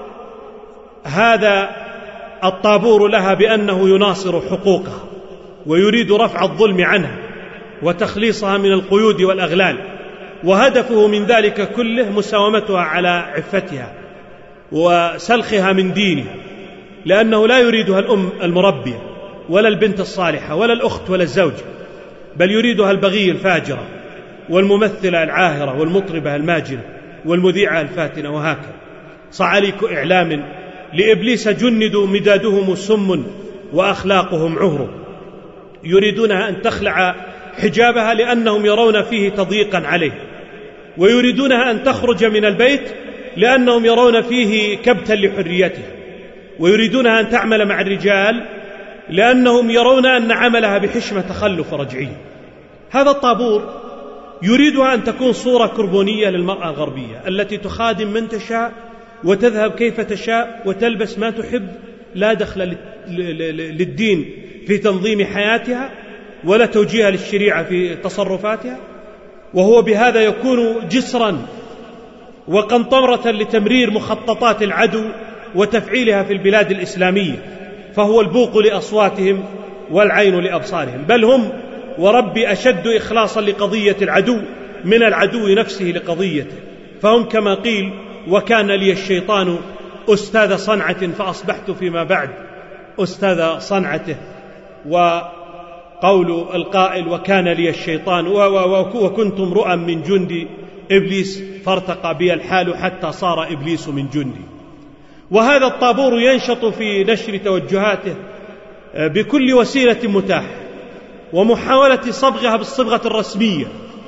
هذا الطابور لها بأنه يناصر حقوقها ويريد رفع الظلم عنها وتخليصها من القيود والأغلال، وهدفه من ذلك كله مساومتها على عفتها وسلخها من دينها، لأنه لا يريدها الأم المربية ولا البنت الصالحة ولا الأخت ولا الزوجة، بل يريدها البغي الفاجرة والممثلة العاهرة والمطربة الماجنة والمذيعة الفاتنة. وهكذا صعاليك إعلام لإبليس جندوا مدادهم سم وأخلاقهم عهر. يريدونها أن تخلع حجابها لأنهم يرون فيه تضييقا عليه، ويريدونها أن تخرج من البيت لأنهم يرون فيه كبتا لحريتها، ويريدونها أن تعمل مع الرجال لأنهم يرون أن عملها بحشمة تخلف رجعي. هذا الطابور يريدها أن تكون صورة كربونية للمرأة الغربية التي تخادم من تشاء وتذهب كيف تشاء وتلبس ما تحب، لا دخل للدين في تنظيم حياتها ولا توجيها للشريعة في تصرفاتها، وهو بهذا يكون جسرا وقنطرة لتمرير مخططات العدو وتفعيلها في البلاد الإسلامية، فهو البوق لأصواتهم والعين لأبصارهم، بل هم وربي أشد إخلاصا لقضية العدو من العدو نفسه لقضيته، فهم كما قيل: وكان لي الشيطان أستاذ صنعة فأصبحت فيما بعد أستاذ صنعته. وقول القائل: وكان لي الشيطان وكنت امرؤا من جند إبليس فارتقى بي الحال حتى صار إبليس من جندي. وهذا الطابور ينشط في نشر توجهاته بكل وسيلة متاحة ومحاولة صبغها بالصبغة الرسمية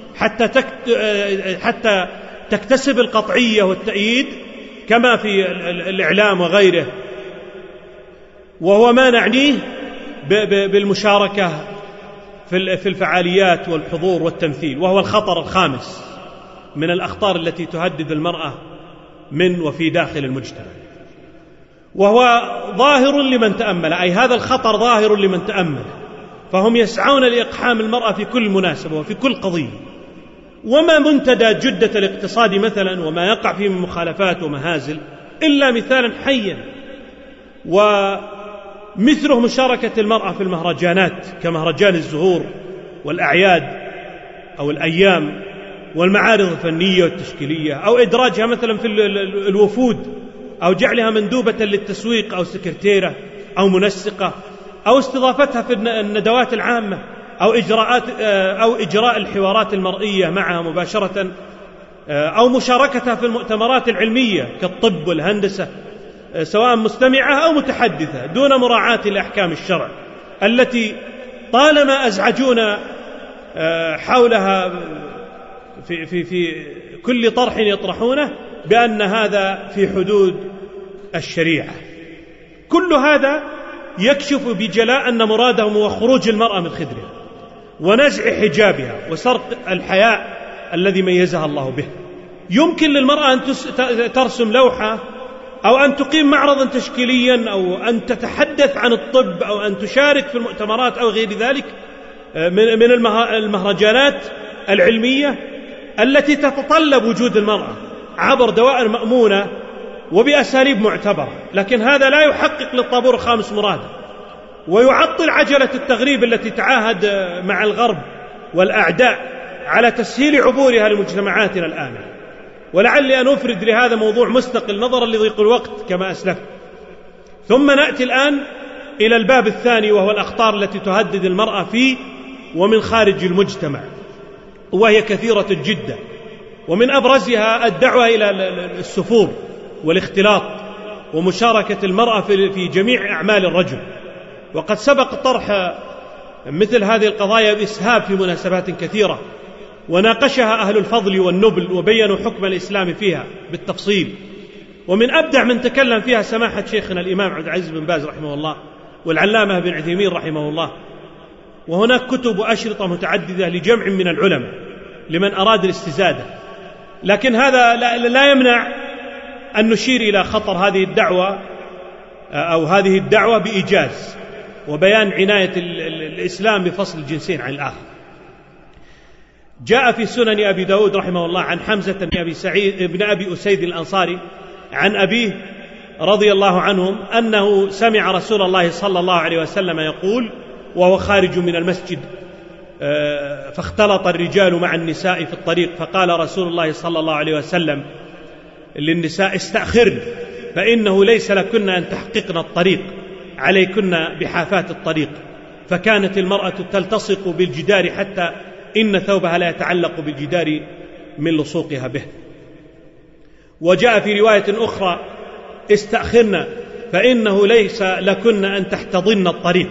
حتى تكتسب القطعية والتأييد كما في الإعلام وغيره، وهو ما نعنيه بالمشاركة في الفعاليات والحضور والتمثيل، وهو الخطر الخامس من الأخطار التي تهدد المرأة من وفي داخل المجتمع، وهو ظاهر لمن تأمل، أي هذا الخطر ظاهر لمن تأمل، فهم يسعون لإقحام المرأة في كل مناسبة وفي كل قضية، وما منتدى جدة الاقتصاد مثلا وما يقع فيه من مخالفات ومهازل إلا مثالا حيا، ومثله مشاركة المرأة في المهرجانات كمهرجان الزهور والأعياد أو الأيام والمعارض الفنية والتشكيلية، أو إدراجها مثلا في الوفود، أو جعلها مندوبة للتسويق أو سكرتيرة أو منسقة، أو استضافتها في الندوات العامة، أو إجراء الحوارات المرئية معها مباشرة، أو مشاركتها في المؤتمرات العلمية كالطب والهندسة سواء مستمعة أو متحدثة دون مراعاة لأحكام الشرع التي طالما أزعجونا حولها في كل طرح يطرحونه بأن هذا في حدود الشريعة. كل هذا يكشف بجلاء أن مرادهم هو خروج المرأة من خدرها ونزع حجابها وسرق الحياء الذي ميزها الله به. يمكن للمرأة أن ترسم لوحة أو أن تقيم معرضا تشكيليا أو أن تتحدث عن الطب أو أن تشارك في المؤتمرات أو غير ذلك من المهرجانات العلمية التي تتطلب وجود المرأة عبر دوائر مأمونة وبأساليب معتبرة، لكن هذا لا يحقق للطابور الخامس مراده، ويعطل عجلة التغريب التي تعاهد مع الغرب والأعداء على تسهيل عبورها لمجتمعاتنا الآن. ولعلي أن أفرد لهذا موضوع مستقل نظرا لضيق الوقت كما أسلفت. ثم نأتي الآن إلى الباب الثاني، وهو الأخطار التي تهدد المرأة في ومن خارج المجتمع، وهي كثيرة جدا، ومن أبرزها الدعوة إلى السفور والاختلاط ومشاركة المرأة في جميع أعمال الرجل. وقد سبق طرح مثل هذه القضايا بإسهاب في مناسبات كثيرة، وناقشها أهل الفضل والنبل وبينوا حكم الإسلام فيها بالتفصيل، ومن أبدع من تكلم فيها سماحة شيخنا الإمام عبد العزيز بن باز رحمه الله والعلامة بن عثيمين رحمه الله. وهناك كتب وأشرطة متعددة لجمع من العلماء لمن أراد الاستزادة، لكن هذا لا يمنع أن نشير إلى خطر هذه الدعوة أو هذه الدعوة بإيجاز وبيان عناية الإسلام بفصل الجنسين عن الآخر. جاء في سنن أبي داود رحمه الله عن حمزة بن أبي أسيد الأنصاري عن أبيه رضي الله عنهم أنه سمع رسول الله صلى الله عليه وسلم يقول وهو خارج من المسجد: فاختلط الرجال مع النساء في الطريق، فقال رسول الله صلى الله عليه وسلم للنساء: استأخرن فإنه ليس لكن أن تحققن الطريق، عليكن بحافات الطريق. فكانت المرأة تلتصق بالجدار حتى إن ثوبها لا يتعلق بالجدار من لصوقها به. وجاء في رواية أخرى: استأخرن فإنه ليس لكن أن تحتضن الطريق.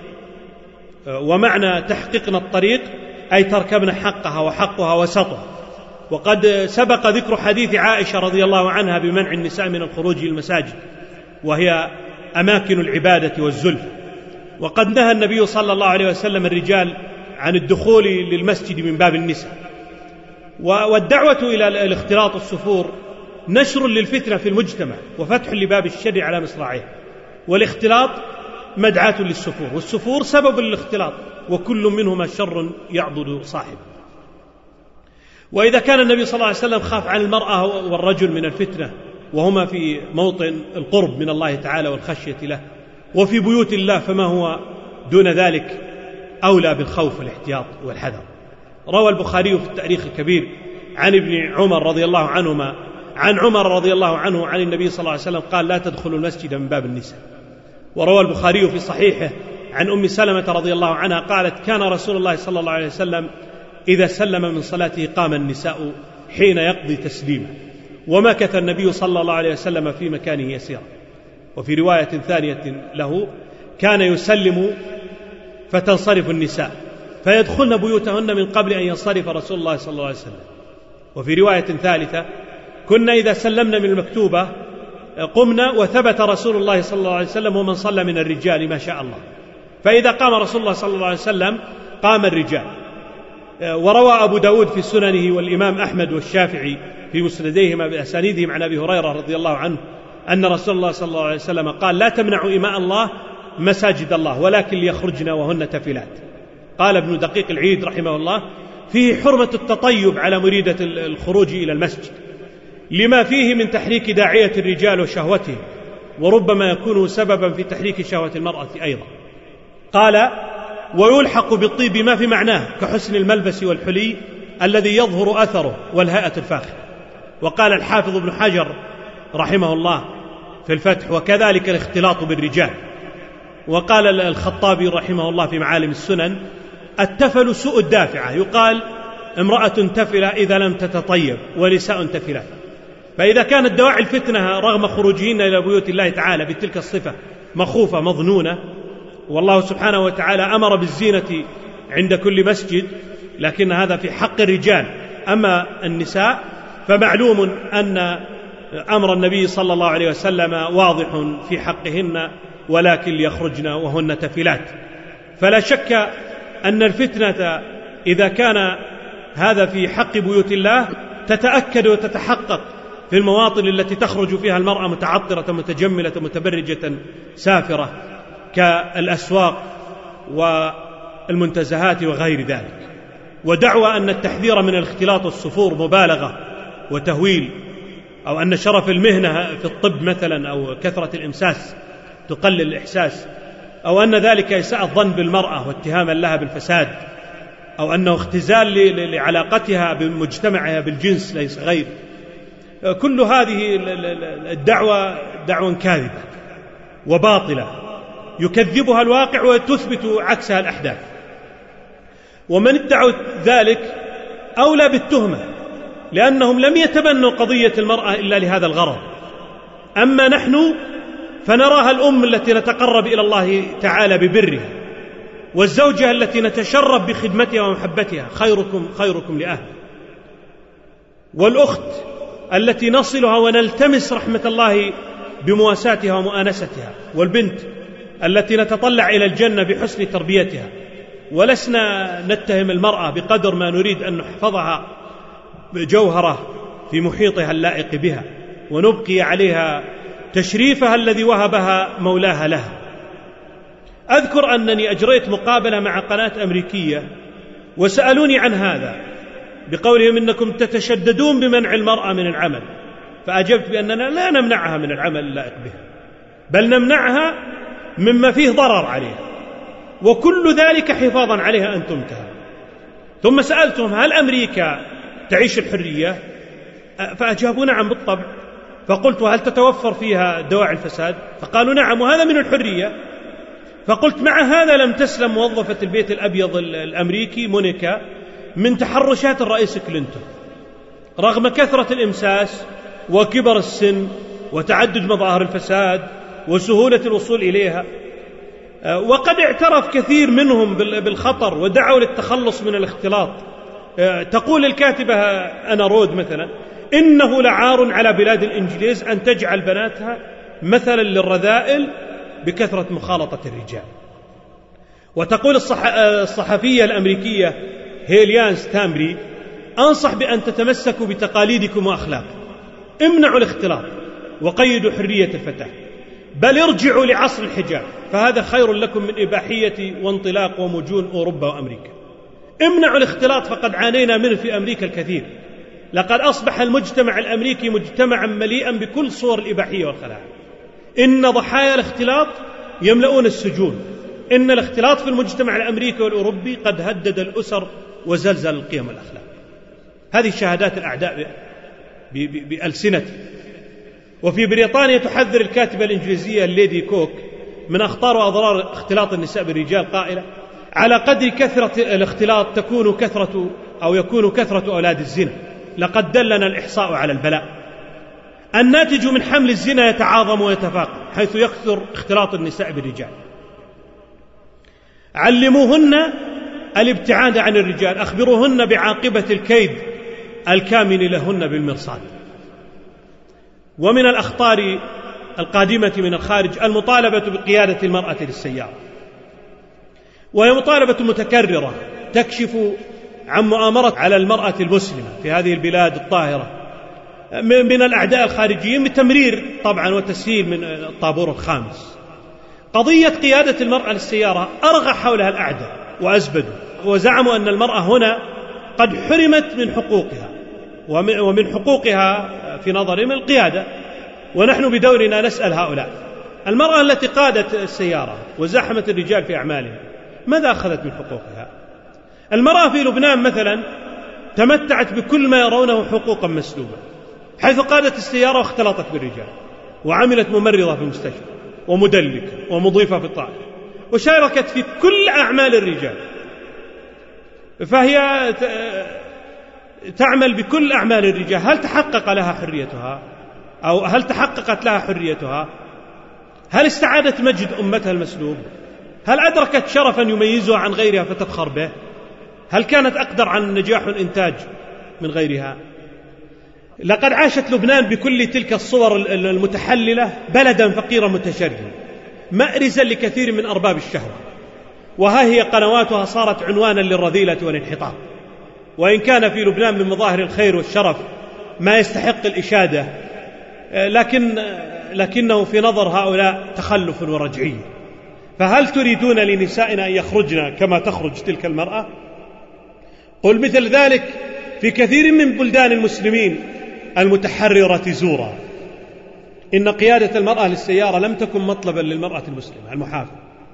ومعنى تحققن الطريق أي تركبن حقها وحقها وسطها. وقد سبق ذكر حديث عائشة رضي الله عنها بمنع النساء من الخروج للمساجد، وهي أماكن العبادة والزلف. وقد نهى النبي صلى الله عليه وسلم الرجال عن الدخول للمسجد من باب النساء، والدعوة إلى الاختلاط الصفور نشر للفتنة في المجتمع وفتح لباب الشر على مصراعيه، والاختلاط مدعاة للسفور، والسفور سبب للاختلاط، وكل منهما شر يعضد صاحبه. وإذا كان النبي صلى الله عليه وسلم خاف عن المرأة والرجل من الفتنة وهما في موطن القرب من الله تعالى والخشية له وفي بيوت الله، فما هو دون ذلك أولى بالخوف والاحتياط والحذر. روى البخاري في التاريخ الكبير عن ابن عمر رضي الله عنهما عن عمر رضي الله عنه عن النبي صلى الله عليه وسلم قال: لا تدخلوا المسجد من باب النساء. وروى البخاري في صحيحه عن أم سلمة رضي الله عنها قالت: كان رسول الله صلى الله عليه وسلم إذا سلم من صلاته قام النساء حين يقضي تسليمه، ومكث النبي صلى الله عليه وسلم في مكانه يسيرا. وفي رواية ثانية له: كان يسلم فتنصرف النساء فيدخلن بيوتهن من قبل أن ينصرف رسول الله صلى الله عليه وسلم. وفي رواية ثالثة: كنا إذا سلمنا من المكتوبة قمنا وثبت رسول الله صلى الله عليه وسلم ومن صلى من الرجال ما شاء الله، فإذا قام رسول الله صلى الله عليه وسلم قام الرجال. وروى أبو داود في سننه والإمام أحمد والشافعي في مسنديهما بأسانيدهم عن أبي هريرة رضي الله عنه أن رسول الله صلى الله عليه وسلم قال: لا تمنعوا إماء الله مساجد الله ولكن ليخرجن وهن تفلات. قال ابن دقيق العيد رحمه الله: فيه حرمة التطيب على مريدة الخروج إلى المسجد لما فيه من تحريك داعية الرجال وشهوتهم، وربما يكون سببا في تحريك شهوة المرأة أيضا. قال: ويلحق بالطيب ما في معناه كحسن الملبس والحلي الذي يظهر أثره والهيئة الفاخرة. وقال الحافظ ابن حجر رحمه الله في الفتح: وكذلك الاختلاط بالرجال. وقال الخطابي رحمه الله في معالم السنن: التفل سوء الدافعة، يقال امرأة تفلة إذا لم تتطيب، ونساء تفلات. فإذا كانت دواعي الفتنة رغم خروجهن إلى بيوت الله تعالى بتلك الصفة مخوفة مظنونة، والله سبحانه وتعالى أمر بالزينة عند كل مسجد، لكن هذا في حق الرجال. أما النساء فمعلوم أن أمر النبي صلى الله عليه وسلم واضح في حقهن، ولكن ليخرجن وهن تفلات. فلا شك أن الفتنة إذا كان هذا في حق بيوت الله تتأكد وتتحقق في المواطن التي تخرج فيها المرأة متعطرة متجملة متبرجة سافرة كالأسواق والمنتزهات وغير ذلك. ودعوى أن التحذير من الاختلاط والسفور مبالغة وتهويل، أو أن شرف المهنة في الطب مثلا أو كثرة الإمساس تقلل الإحساس، أو أن ذلك إساءة الظن بالمرأة واتهاما لها بالفساد، أو أنه اختزال لعلاقتها بمجتمعها بالجنس ليس غير. كل هذه الدعوة دعوة كاذبة وباطلة يكذبها الواقع وتثبت عكسها الأحداث. ومن ادعوا ذلك أولى بالتهمة، لأنهم لم يتبنوا قضية المرأة إلا لهذا الغرض. أما نحن فنراها الأم التي نتقرب إلى الله تعالى ببرها، والزوجة التي نتشرف بخدمتها ومحبتها، خيركم لأهل، والأخت التي نصلها ونلتمس رحمة الله بمواساتها ومؤانستها، والبنت التي نتطلع إلى الجنة بحسن تربيتها. ولسنا نتهم المرأة بقدر ما نريد أن نحفظها جوهرة في محيطها اللائق بها، ونبقي عليها تشريفها الذي وهبها مولاها لها. أذكر أنني أجريت مقابلة مع قناة أمريكية وسألوني عن هذا بقولهم إنكم تتشددون بمنع المرأة من العمل، فأجبت بأننا لا نمنعها من العمل اللائق بها، بل نمنعها مما فيه ضرر عليها، وكل ذلك حفاظا عليها أن تنتهى. ثم سألتهم: هل أمريكا تعيش الحرية؟ فأجابوا: نعم بالطبع. فقلت: هل تتوفر فيها دواعي الفساد؟ فقالوا: نعم، وهذا من الحرية. فقلت: مع هذا لم تسلم موظفة البيت الأبيض الأمريكي مونيكا من تحرشات الرئيس كلينتون رغم كثرة الإمساس وكبر السن وتعدد مظاهر الفساد وسهولة الوصول إليها. وقد اعترف كثير منهم بالخطر ودعوا للتخلص من الاختلاط. تقول الكاتبة أنا رود مثلا: إنه لعار على بلاد الإنجليز أن تجعل بناتها مثلا للرذائل بكثرة مخالطة الرجال. وتقول الصحفية الأمريكية هيليان ستامبري: أنصح بأن تتمسكوا بتقاليدكم وأخلاقكم، امنعوا الاختلاط وقيدوا حرية الفتاة، بل ارجعوا لعصر الحجاب، فهذا خير لكم من إباحية وانطلاق ومجون أوروبا وأمريكا. امنعوا الاختلاط، فقد عانينا منه في أمريكا الكثير. لقد أصبح المجتمع الأمريكي مجتمعا مليئا بكل صور الإباحية والخلاعة. إن ضحايا الاختلاط يملؤون السجون. إن الاختلاط في المجتمع الأمريكي والأوروبي قد هدد الأسر وزلزل القيم والأخلاق. هذه شهادات الأعداء بألسنته. وفي بريطانيا تحذر الكاتبة الإنجليزية الليدي كوك من أخطار وأضرار اختلاط النساء بالرجال قائلة: على قدر كثرة الاختلاط يكون كثرة أولاد الزنا. لقد دلنا الإحصاء على البلاء. الناتج من حمل الزنا يتعاظم ويتفاقم حيث يكثر اختلاط النساء بالرجال. علموهن الابتعاد عن الرجال، أخبروهن بعاقبة الكيد الكامن لهن بالمرصاد. ومن الأخطار القادمة من الخارج المطالبة بقيادة المرأة للسيارة، وهي مطالبة متكررة تكشف عن مؤامرة على المرأة المسلمة في هذه البلاد الطاهرة من الأعداء الخارجيين بتمرير طبعا وتسهيل من الطابور الخامس. قضية قيادة المرأة للسيارة أرغى حولها الأعداء وأزبدوا، وزعموا أن المرأة هنا قد حرمت من حقوقها، ومن حقوقها في نظرهم القيادة. ونحن بدورنا نسأل هؤلاء: المرأة التي قادت السيارة وزحمت الرجال في أعمالها ماذا أخذت من حقوقها؟ المرأة في لبنان مثلا تمتعت بكل ما يرونه حقوقا مسلوبة، حيث قادت السيارة واختلطت بالرجال، وعملت ممرضة في المستشفى، ومدلكة، ومضيفة في الطائرة، وشاركت في كل أعمال الرجال، فهي تعمل بكل أعمال الرجال. هل تحقق لها حريتها؟ أو هل تحققت لها حريتها؟ هل استعادت مجد أمتها المسلوب؟ هل أدركت شرفا يميزها عن غيرها فتفخر به؟ هل كانت أقدر على النجاح والإنتاج من غيرها؟ لقد عاشت لبنان بكل تلك الصور المتحللة بلدا فقيرا متشردا، مأرزا لكثير من أرباب الشهوة، وها هي قنواتها صارت عنوانا للرذيلة والانحطاط. وإن كان في لبنان من مظاهر الخير والشرف ما يستحق الإشادة، لكنه في نظر هؤلاء تخلف ورجعية. فهل تريدون لنسائنا أن يخرجن كما تخرج تلك المرأة؟ قل مثل ذلك في كثير من بلدان المسلمين المتحررة زورا. إن قيادة المرأة للسيارة لم تكن مطلبا للمرأة المسلمة المحافظة،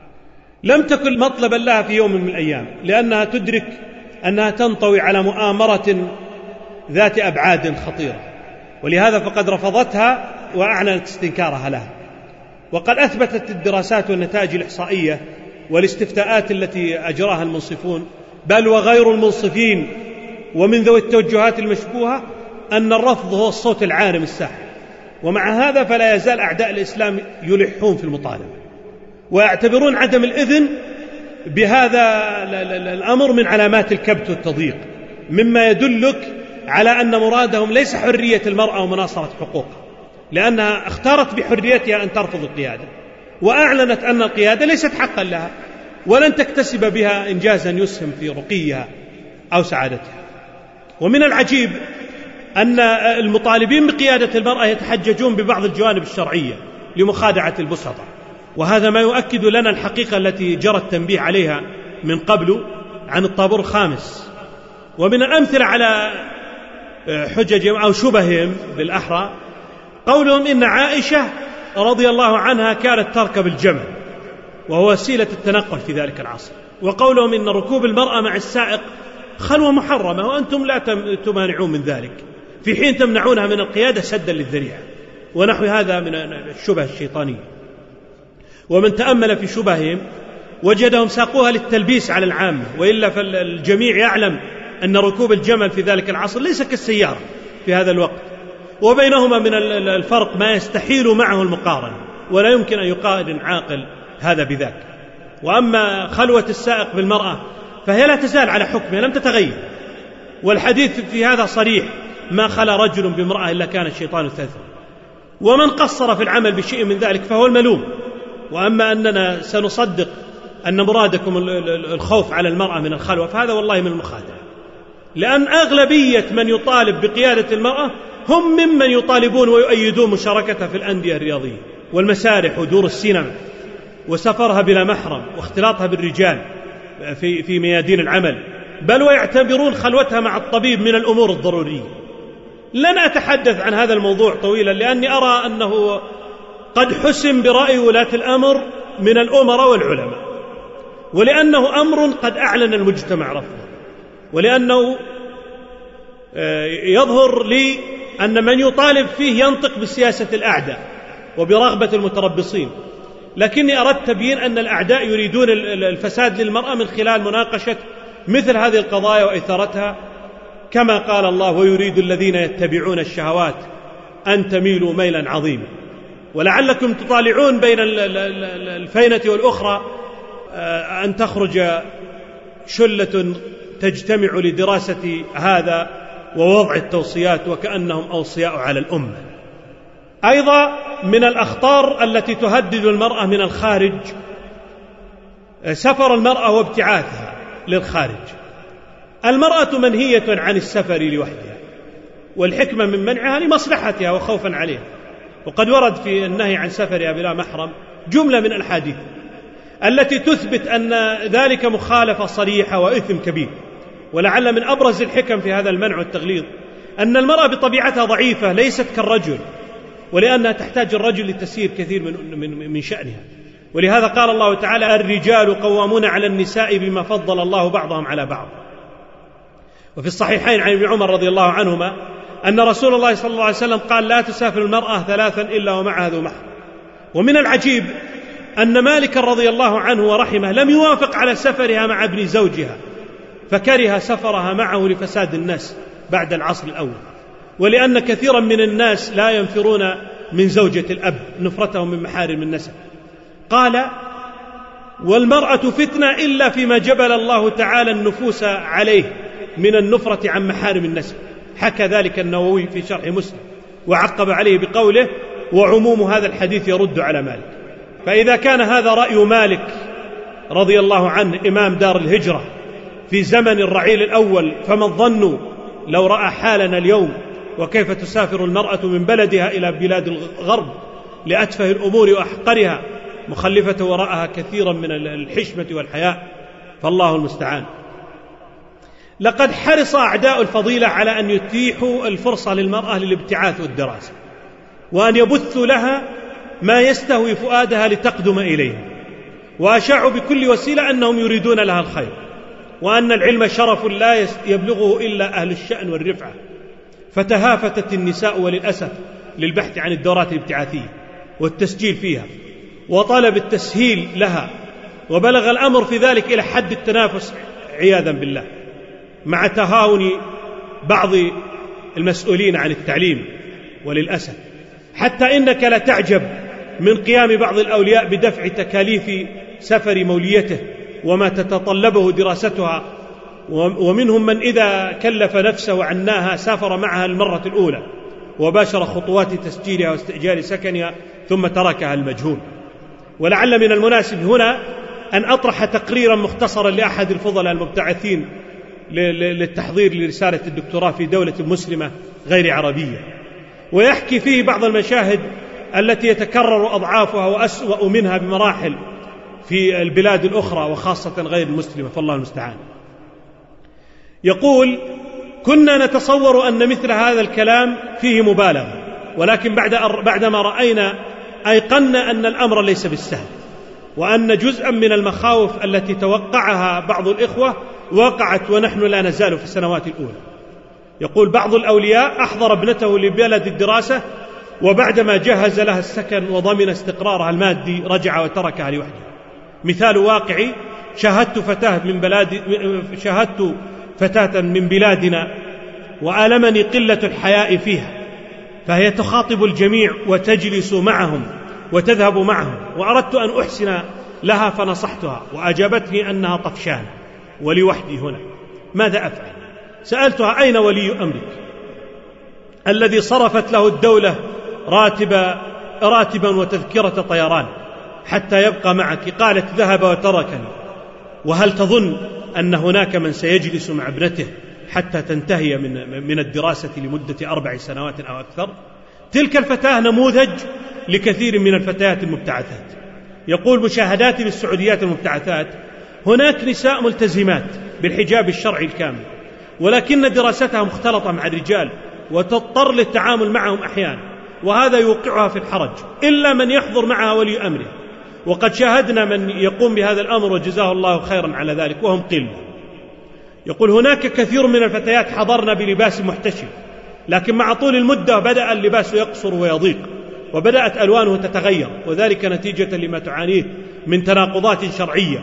لم تكن مطلبا لها في يوم من الأيام، لأنها تدرك أنها تنطوي على مؤامرة ذات أبعاد خطيرة، ولهذا فقد رفضتها وأعلنت استنكارها لها. وقد أثبتت الدراسات والنتائج الإحصائية والاستفتاءات التي أجراها المنصفون بل وغير المنصفين ومن ذوي التوجهات المشبوهة أن الرفض هو الصوت العارم الساحق. ومع هذا فلا يزال أعداء الإسلام يلحون في المطالبة ويعتبرون عدم الإذن بهذا الأمر من علامات الكبت والتضييق، مما يدلك على أن مرادهم ليس حرية المرأة ومناصرة حقوقها، لأنها اختارت بحريتها أن ترفض القيادة، وأعلنت أن القيادة ليست حقا لها ولن تكتسب بها إنجازا يسهم في رقيها أو سعادتها. ومن العجيب أن المطالبين بقيادة المرأة يتحججون ببعض الجوانب الشرعية لمخادعة البسطة، وهذا ما يؤكد لنا الحقيقة التي جرى التنبيه عليها من قبل عن الطابور الخامس. ومن الأمثلة على حججهم أو شبههم بالأحرى قولهم إن عائشة رضي الله عنها كانت تركب الجمل وهو وسيلة التنقل في ذلك العصر، وقولهم إن ركوب المرأة مع السائق خلوة محرمة وأنتم لا تمانعون من ذلك، في حين تمنعونها من القيادة سدا للذريعة، ونحو هذا من الشبه الشيطانية. ومن تأمل في شبههم وجدهم ساقوها للتلبيس على العامة، وإلا فالجميع يعلم أن ركوب الجمل في ذلك العصر ليس كالسيارة في هذا الوقت، وبينهما من الفرق ما يستحيل معه المقارنة، ولا يمكن أن يقارن عاقل هذا بذاك. وأما خلوة السائق بالمرأة فهي لا تزال على حكمها لم تتغير، والحديث في هذا صريح: ما خلا رجل بامرأة إلا كان الشيطان ثالثا. ومن قصر في العمل بشيء من ذلك فهو الملوم. وأما أننا سنصدق أن مرادكم الخوف على المرأة من الخلوة فهذا والله من المخادعة. لأن أغلبية من يطالب بقيادة المرأة هم ممن يطالبون ويؤيدون مشاركتها في الأندية الرياضية والمسارح ودور السينما وسفرها بلا محرم واختلاطها بالرجال في ميادين العمل، بل ويعتبرون خلوتها مع الطبيب من الأمور الضرورية. لن أتحدث عن هذا الموضوع طويلا، لأني أرى أنه قد حسم برأي ولاة الأمر من الأمراء والعلماء، ولأنه أمر قد أعلن المجتمع رفضه، ولأنه يظهر لي أن من يطالب فيه ينطق بسياسة الأعداء وبرغبة المتربصين، لكني أردت تبيين أن الأعداء يريدون الفساد للمرأة من خلال مناقشة مثل هذه القضايا وإثارتها، كما قال الله: ويريد الذين يتبعون الشهوات أن تميلوا ميلا عظيما. ولعلكم تطالعون بين الفينة والأخرى أن تخرج شلة تجتمع لدراسة هذا ووضع التوصيات وكأنهم أوصياء على الأمة. أيضا من الأخطار التي تهدد المرأة من الخارج سفر المرأة وابتعاثها للخارج. المرأة منهية عن السفر لوحدها، والحكمة من منعها لمصلحتها وخوفا عليها، وقد ورد في النهي عن سفرها بلا محرم جملة من الأحاديث التي تثبت أن ذلك مخالفة صريحة وإثم كبير. ولعل من أبرز الحكم في هذا المنع والتغليظ أن المرأة بطبيعتها ضعيفة ليست كالرجل، ولأنها تحتاج الرجل لتسيير كثير من شأنها. ولهذا قال الله تعالى: الرجال قوامون على النساء بما فضل الله بعضهم على بعض. وفي الصحيحين عن ابن عمر رضي الله عنهما أن رسول الله صلى الله عليه وسلم قال: لا تسافر المرأة ثلاثا إلا ومعها ذو محرم. ومن العجيب أن مالك رضي الله عنه ورحمه لم يوافق على سفرها مع ابن زوجها، فكره سفرها معه لفساد الناس بعد العصر الأول، ولأن كثيرا من الناس لا ينفرون من زوجة الأب نفرتهم من محارم النسب. قال: والمرأة فتنة إلا فيما جبل الله تعالى النفوس عليه من النفرة عن محارم النسب. حكى ذلك النووي في شرح مسلم، وعقب عليه بقوله: وعموم هذا الحديث يرد على مالك. فإذا كان هذا رأي مالك رضي الله عنه إمام دار الهجرة في زمن الرعيل الأول، فما الظن لو رأى حالنا اليوم وكيف تسافر المرأة من بلدها إلى بلاد الغرب لأتفه الأمور وأحقرها، مخلفة وراءها كثيرا من الحشمة والحياء، فالله المستعان. لقد حرص أعداء الفضيلة على أن يتيحوا الفرصة للمرأة للابتعاث والدراسة، وأن يبثوا لها ما يستهوي فؤادها لتقدم إليه، وأشاعوا بكل وسيلة أنهم يريدون لها الخير، وأن العلم شرف لا يبلغه إلا أهل الشأن والرفعة. فتهافتت النساء وللأسف للبحث عن الدورات الابتعاثية والتسجيل فيها وطلب التسهيل لها، وبلغ الأمر في ذلك إلى حد التنافس عياذا بالله، مع تهاون بعض المسؤولين عن التعليم. وللأسف حتى إنك لا تعجب من قيام بعض الأولياء بدفع تكاليف سفر موليته وما تتطلبه دراستها، ومنهم من إذا كلف نفسه عناها سافر معها المرة الأولى وباشر خطوات تسجيلها واستئجار سكنها ثم تركها المجهول. ولعل من المناسب هنا أن أطرح تقريرا مختصرا لأحد الفضلاء المبتعثين للتحضير لرسالة الدكتوراه في دولة مسلمة غير عربية، ويحكي فيه بعض المشاهد التي يتكرر أضعافها وأسوأ منها بمراحل في البلاد الأخرى وخاصة غير المسلمة، فالله المستعان. يقول: كنا نتصور أن مثل هذا الكلام فيه مبالغة، ولكن بعدما رأينا أيقنا أن الأمر ليس بالسهل، وأن جزءا من المخاوف التي توقعها بعض الإخوة وقعت ونحن لا نزال في السنوات الأولى. يقول: بعض الأولياء أحضر ابنته لبلد الدراسة، وبعدما جهز لها السكن وضمن استقرارها المادي رجع وتركها لوحدها. مثال واقعي: شاهدت فتاة من بلادنا وآلمني قلة الحياء فيها، فهي تخاطب الجميع وتجلس معهم وتذهب معهم، وأردت أن أحسن لها فنصحتها وأجابتني أنها طفشان ولوحدي هنا، ماذا أفعل؟ سألتها: أين ولي أمرك الذي صرفت له الدولة راتبا وتذكرة طيران حتى يبقى معك؟ قالت: ذهب وتركني. وهل تظن أن هناك من سيجلس مع ابنته حتى تنتهي من الدراسة لمدة 4 سنوات أو أكثر. تلك الفتاة نموذج لكثير من الفتيات المبتعثات. يقول مشاهداتي للسعوديات المبتعثات هناك نساء ملتزمات بالحجاب الشرعي الكامل، ولكن دراستها مختلطة مع الرجال وتضطر للتعامل معهم أحيانا، وهذا يوقعها في الحرج إلا من يحضر معها ولي أمره، وقد شاهدنا من يقوم بهذا الأمر وجزاه الله خيرا على ذلك وهم قلة. يقول هناك كثير من الفتيات حضرنا بلباس محتشم، لكن مع طول المدة بدأ اللباس يقصر ويضيق، وبدأت ألوانه تتغير، وذلك نتيجة لما تعانيه من تناقضات شرعية.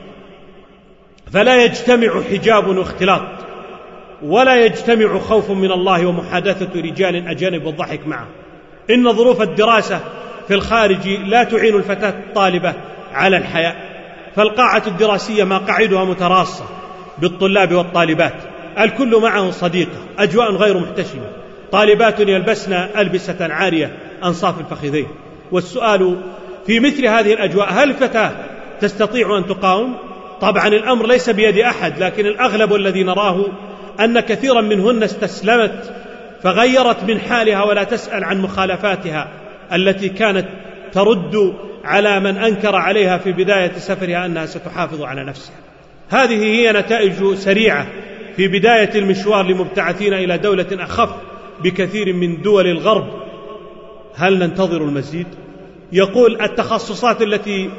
فلا يجتمع حجاب واختلاط، ولا يجتمع خوف من الله ومحادثة رجال أجانب والضحك معه. إن ظروف الدراسة في الخارج لا تعين الفتاة الطالبة على الحياء، فالقاعة الدراسية مقاعدها متراصة بالطلاب والطالبات، الكل معه صديقة، أجواء غير محتشمة، طالبات يلبسن ألبسة عارية أنصاف الفخذين. والسؤال في مثل هذه الأجواء هل الفتاة تستطيع أن تقاوم؟ طبعا الأمر ليس بيد أحد، لكن الأغلب الذي نراه أن كثيرا منهن استسلمت فغيرت من حالها ولا تسأل عن مخالفاتها التي كانت ترد على من أنكر عليها في بداية سفرها أنها ستحافظ على نفسها. هذه هي نتائج سريعة في بداية المشوار لمبتعثين إلى دولة أخف بكثير من دول الغرب. هل ننتظر المزيد؟ يقول التخصصات التي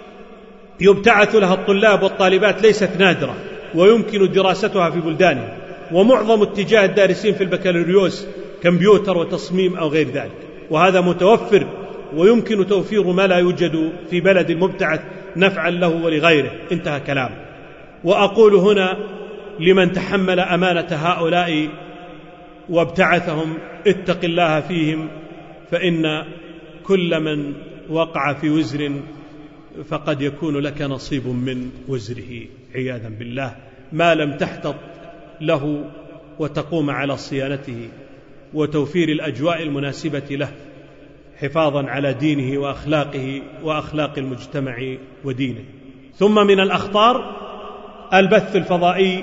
يبتعث لها الطلاب والطالبات ليست نادرة ويمكن دراستها في بلدانهم، ومعظم اتجاه الدارسين في البكالوريوس كمبيوتر وتصميم أو غير ذلك، وهذا متوفر ويمكن توفير ما لا يوجد في بلد المبتعث نفعا له ولغيره. انتهى كلام. وأقول هنا لمن تحمل أمانة هؤلاء وابتعثهم اتق الله فيهم، فإن كل من وقع في وزر فقد يكون لك نصيب من وزره عياذا بالله، ما لم تحتط له وتقوم على صيانته وتوفير الأجواء المناسبة له حفاظا على دينه وأخلاقه وأخلاق المجتمع ودينه. ثم من الأخطار البث الفضائي،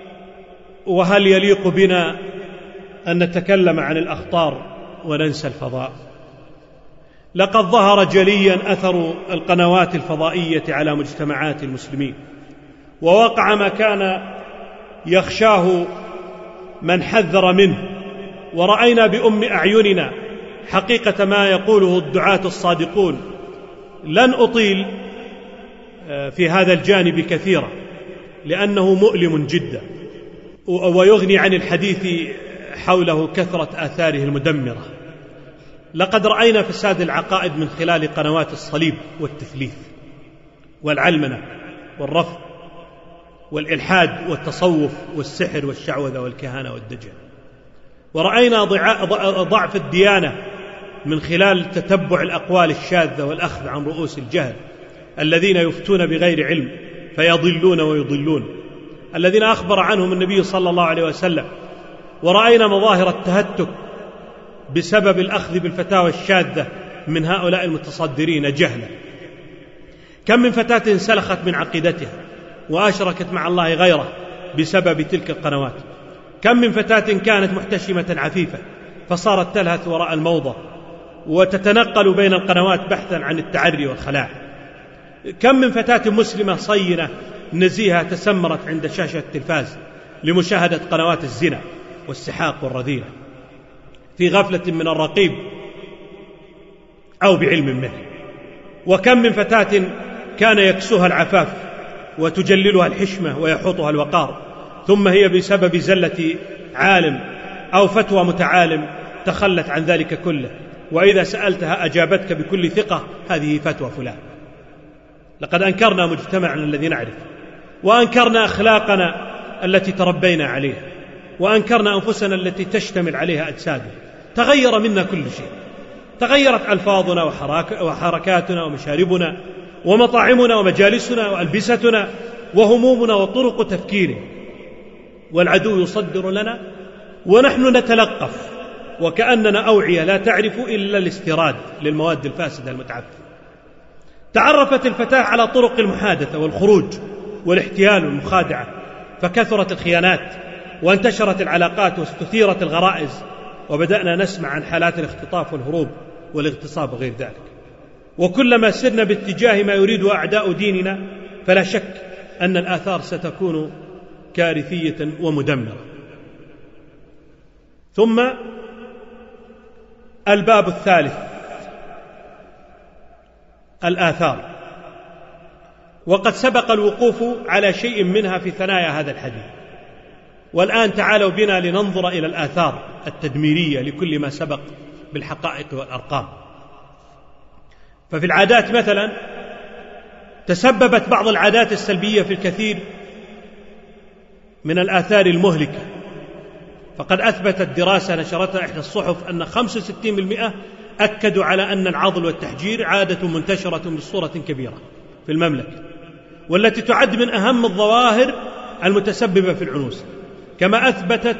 وهل يليق بنا أن نتكلم عن الأخطار وننسى الفضاء؟ لقد ظهر جليا أثر القنوات الفضائية على مجتمعات المسلمين، ووقع ما كان يخشاه من حذر منه، ورأينا بأم أعيننا حقيقة ما يقوله الدعاة الصادقون. لن أطيل في هذا الجانب كثيرا لأنه مؤلم جدا ويغني عن الحديث حوله كثرة آثاره المدمرة. لقد رأينا فساد العقائد من خلال قنوات الصليب والتثليث والعلمنة والرفض والإلحاد والتصوف والسحر والشعوذة والكهانة والدجل. ورأينا ضعف الديانة من خلال تتبع الأقوال الشاذة والأخذ عن رؤوس الجهل الذين يفتون بغير علم فيضلون ويضلون، الذين أخبر عنهم النبي صلى الله عليه وسلم. ورأينا مظاهر التهتك بسبب الأخذ بالفتاوى الشاذة من هؤلاء المتصدرين جهلا. كم من فتاة سلخت من عقيدتها وأشركت مع الله غيره بسبب تلك القنوات. كم من فتاة كانت محتشمة عفيفة فصارت تلهث وراء الموضة وتتنقل بين القنوات بحثا عن التعري والخلاع. كم من فتاة مسلمة صينة نزيهة تسمرت عند شاشة التلفاز لمشاهدة قنوات الزنا والسحاق والرذيلة في غفلة من الرقيب أو بعلم منه. وكم من فتاة كان يكسوها العفاف وتجللها الحشمة ويحوطها الوقار، ثم هي بسبب زلة عالم أو فتوى متعالم تخلت عن ذلك كله، وإذا سألتها أجابتك بكل ثقة هذه فتوى فلان. لقد أنكرنا مجتمعنا الذي نعرف، وأنكرنا أخلاقنا التي تربينا عليها، وأنكرنا أنفسنا التي تشتمل عليها أجسادنا. تغير منا كل شيء، تغيرت ألفاظنا وحركاتنا ومشاربنا ومطاعمنا ومجالسنا وألبستنا وهمومنا وطرق تفكيرنا، والعدو يصدر لنا ونحن نتلقف وكأننا أوعية لا تعرف إلا الاستيراد للمواد الفاسدة المتعفنة. تعرفت الفتاة على طرق المحادثة والخروج والاحتيال والمخادعة، فكثرت الخيانات وانتشرت العلاقات واستثيرت الغرائز، وبدأنا نسمع عن حالات الاختطاف والهروب والاغتصاب وغير ذلك. وكلما سرنا باتجاه ما يريد أعداء ديننا فلا شك أن الآثار ستكون كارثية ومدمرة. ثم الباب الثالث، الآثار، وقد سبق الوقوف على شيء منها في ثنايا هذا الحديث، والآن تعالوا بنا لننظر إلى الآثار التدميرية لكل ما سبق بالحقائق والأرقام. ففي العادات مثلا تسببت بعض العادات السلبية في الكثير من الآثار المهلكة، فقد أثبتت دراسة نشرتها إحدى الصحف أن 65% أكدوا على أن العضل والتحجير عادة منتشرة بصورة كبيرة في المملكة، والتي تعد من أهم الظواهر المتسببة في العنوسة. كما أثبتت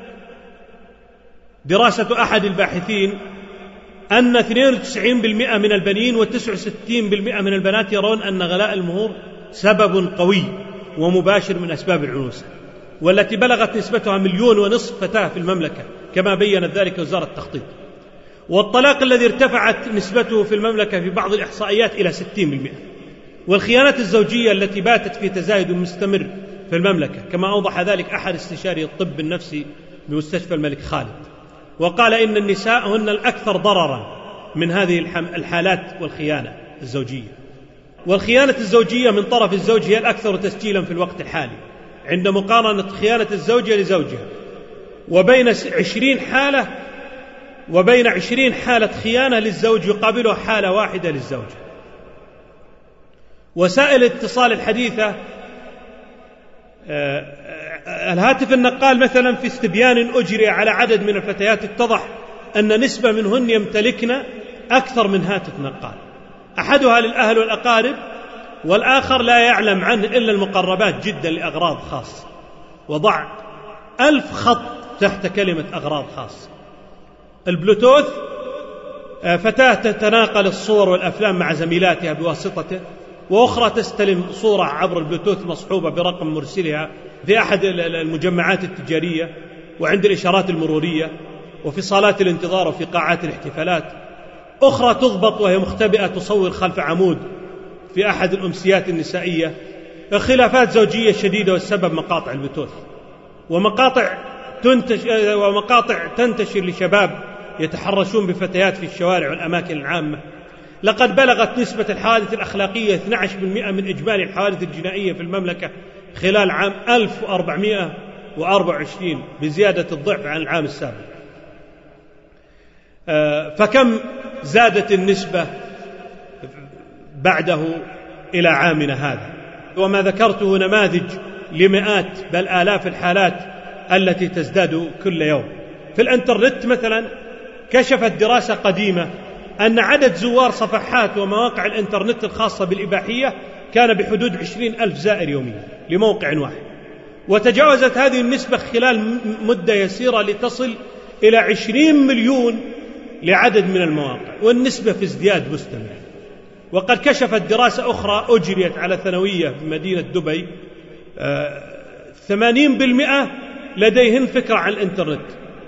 دراسة أحد الباحثين أن 92% من البنين و69% من البنات يرون أن غلاء المهور سبب قوي ومباشر من أسباب العنوسة، والتي بلغت نسبتها 1.5 مليون فتاة في المملكة كما بيّنت ذلك وزارة التخطيط. والطلاق الذي ارتفعت نسبته في المملكة في بعض الإحصائيات إلى 60%. والخيانات الزوجية التي باتت في تزايد مستمر في المملكة، كما أوضح ذلك أحد استشاري الطب النفسي بمستشفى الملك خالد، وقال إن النساء هن الأكثر ضررا من هذه الحالات والخيانة الزوجية. والخيانة الزوجية من طرف الزوج هي الأكثر تسجيلا في الوقت الحالي عند مقارنة خيانة الزوجة لزوجها، وبين 20 حالة خيانة للزوج يقابلها حالة واحدة للزوجة. وسائل الاتصال الحديثة، الهاتف النقال مثلا في استبيان أجري على عدد من الفتيات اتضح أن نسبة منهن يمتلكن أكثر من هاتف نقال، أحدها للأهل والأقارب، والآخر لا يعلم عنه إلا المقربات جدا لأغراض خاصة. وضع 1000 خط تحت كلمة أغراض خاصة. البلوتوث، فتاة تتناقل الصور والأفلام مع زميلاتها بواسطته، وأخرى تستلم صورة عبر البلوتوث مصحوبة برقم مرسلها في أحد المجمعات التجارية وعند الإشارات المرورية وفي صالات الانتظار وفي قاعات الاحتفالات. أخرى تضبط وهي مختبئة تصور خلف عمود في أحد الأمسيات النسائية. خلافات زوجية شديدة والسبب مقاطع البلوتوث، ومقاطع تنتشر لشباب يتحرشون بفتيات في الشوارع والأماكن العامة. لقد بلغت نسبة الحوادث الأخلاقية 12% من إجمالي الحوادث الجنائية في المملكة خلال عام 1424 بزيادة الضعف عن العام السابق. فكم زادت النسبة بعده إلى عامنا هذا؟ وما ذكرته نماذج لمئات بل آلاف الحالات التي تزداد كل يوم. في الإنترنت مثلا كشفت دراسة قديمة أن عدد زوار صفحات ومواقع الإنترنت الخاصة بالإباحية كان بحدود 20,000 زائر يوميا لموقع واحد، وتجاوزت هذه النسبة خلال مدة يسيرة لتصل إلى 20 مليون لعدد من المواقع، والنسبة في ازدياد مستمر. وقد كشفت دراسة أخرى أجريت على ثانوية في مدينة دبي 80% لديهن فكرة عن الإنترنت،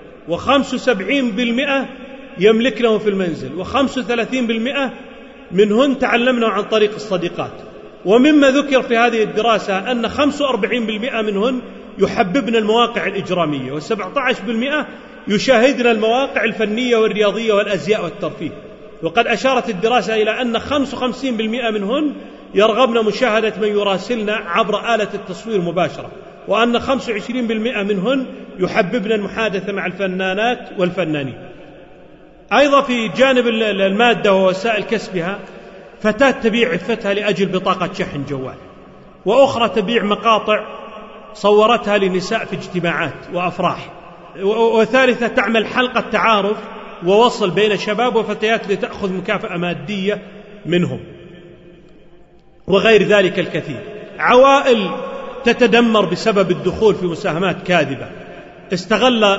و75% يملكنه في المنزل، و35% منهن تعلمنه عن طريق الصديقات. ومما ذكر في هذه الدراسة أن 45% منهن يحببن المواقع الإجرامية، و17% يشاهدن المواقع الفنية والرياضية والأزياء والترفيه. وقد أشارت الدراسة إلى أن 55% منهن يرغبن مشاهدة من يراسلن عبر آلة التصوير مباشرة، وأن 25% منهن يحببن المحادثة مع الفنانات والفنانين. أيضا في جانب المادة ووسائل كسبها، فتاة تبيع عفتها لأجل بطاقة شحن جوال، وأخرى تبيع مقاطع صورتها لنساء في اجتماعات وأفراح، وثالثة تعمل حلقة تعارف ووصل بين شباب وفتيات لتأخذ مكافأة مادية منهم، وغير ذلك الكثير. عوائل تتدمر بسبب الدخول في مساهمات كاذبة استغل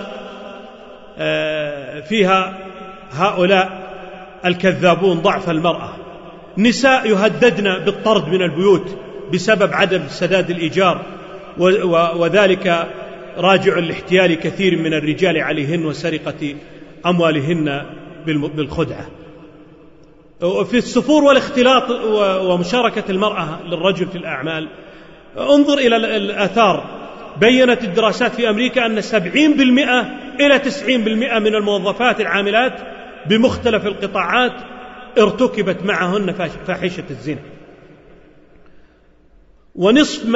فيها هؤلاء الكذابون ضعف المرأة. نساء يهددن بالطرد من البيوت بسبب عدم سداد الإيجار، وذلك راجع لاحتيال كثير من الرجال عليهن وسرقة أموالهن بالخدعة. في السفور والاختلاط ومشاركة المرأة للرجل في الأعمال، انظر إلى الآثار. بيّنت الدراسات في أمريكا أن 70% إلى 90% من الموظفات العاملات بمختلف القطاعات ارتكبت معهن فاحشة الزنا، ونصف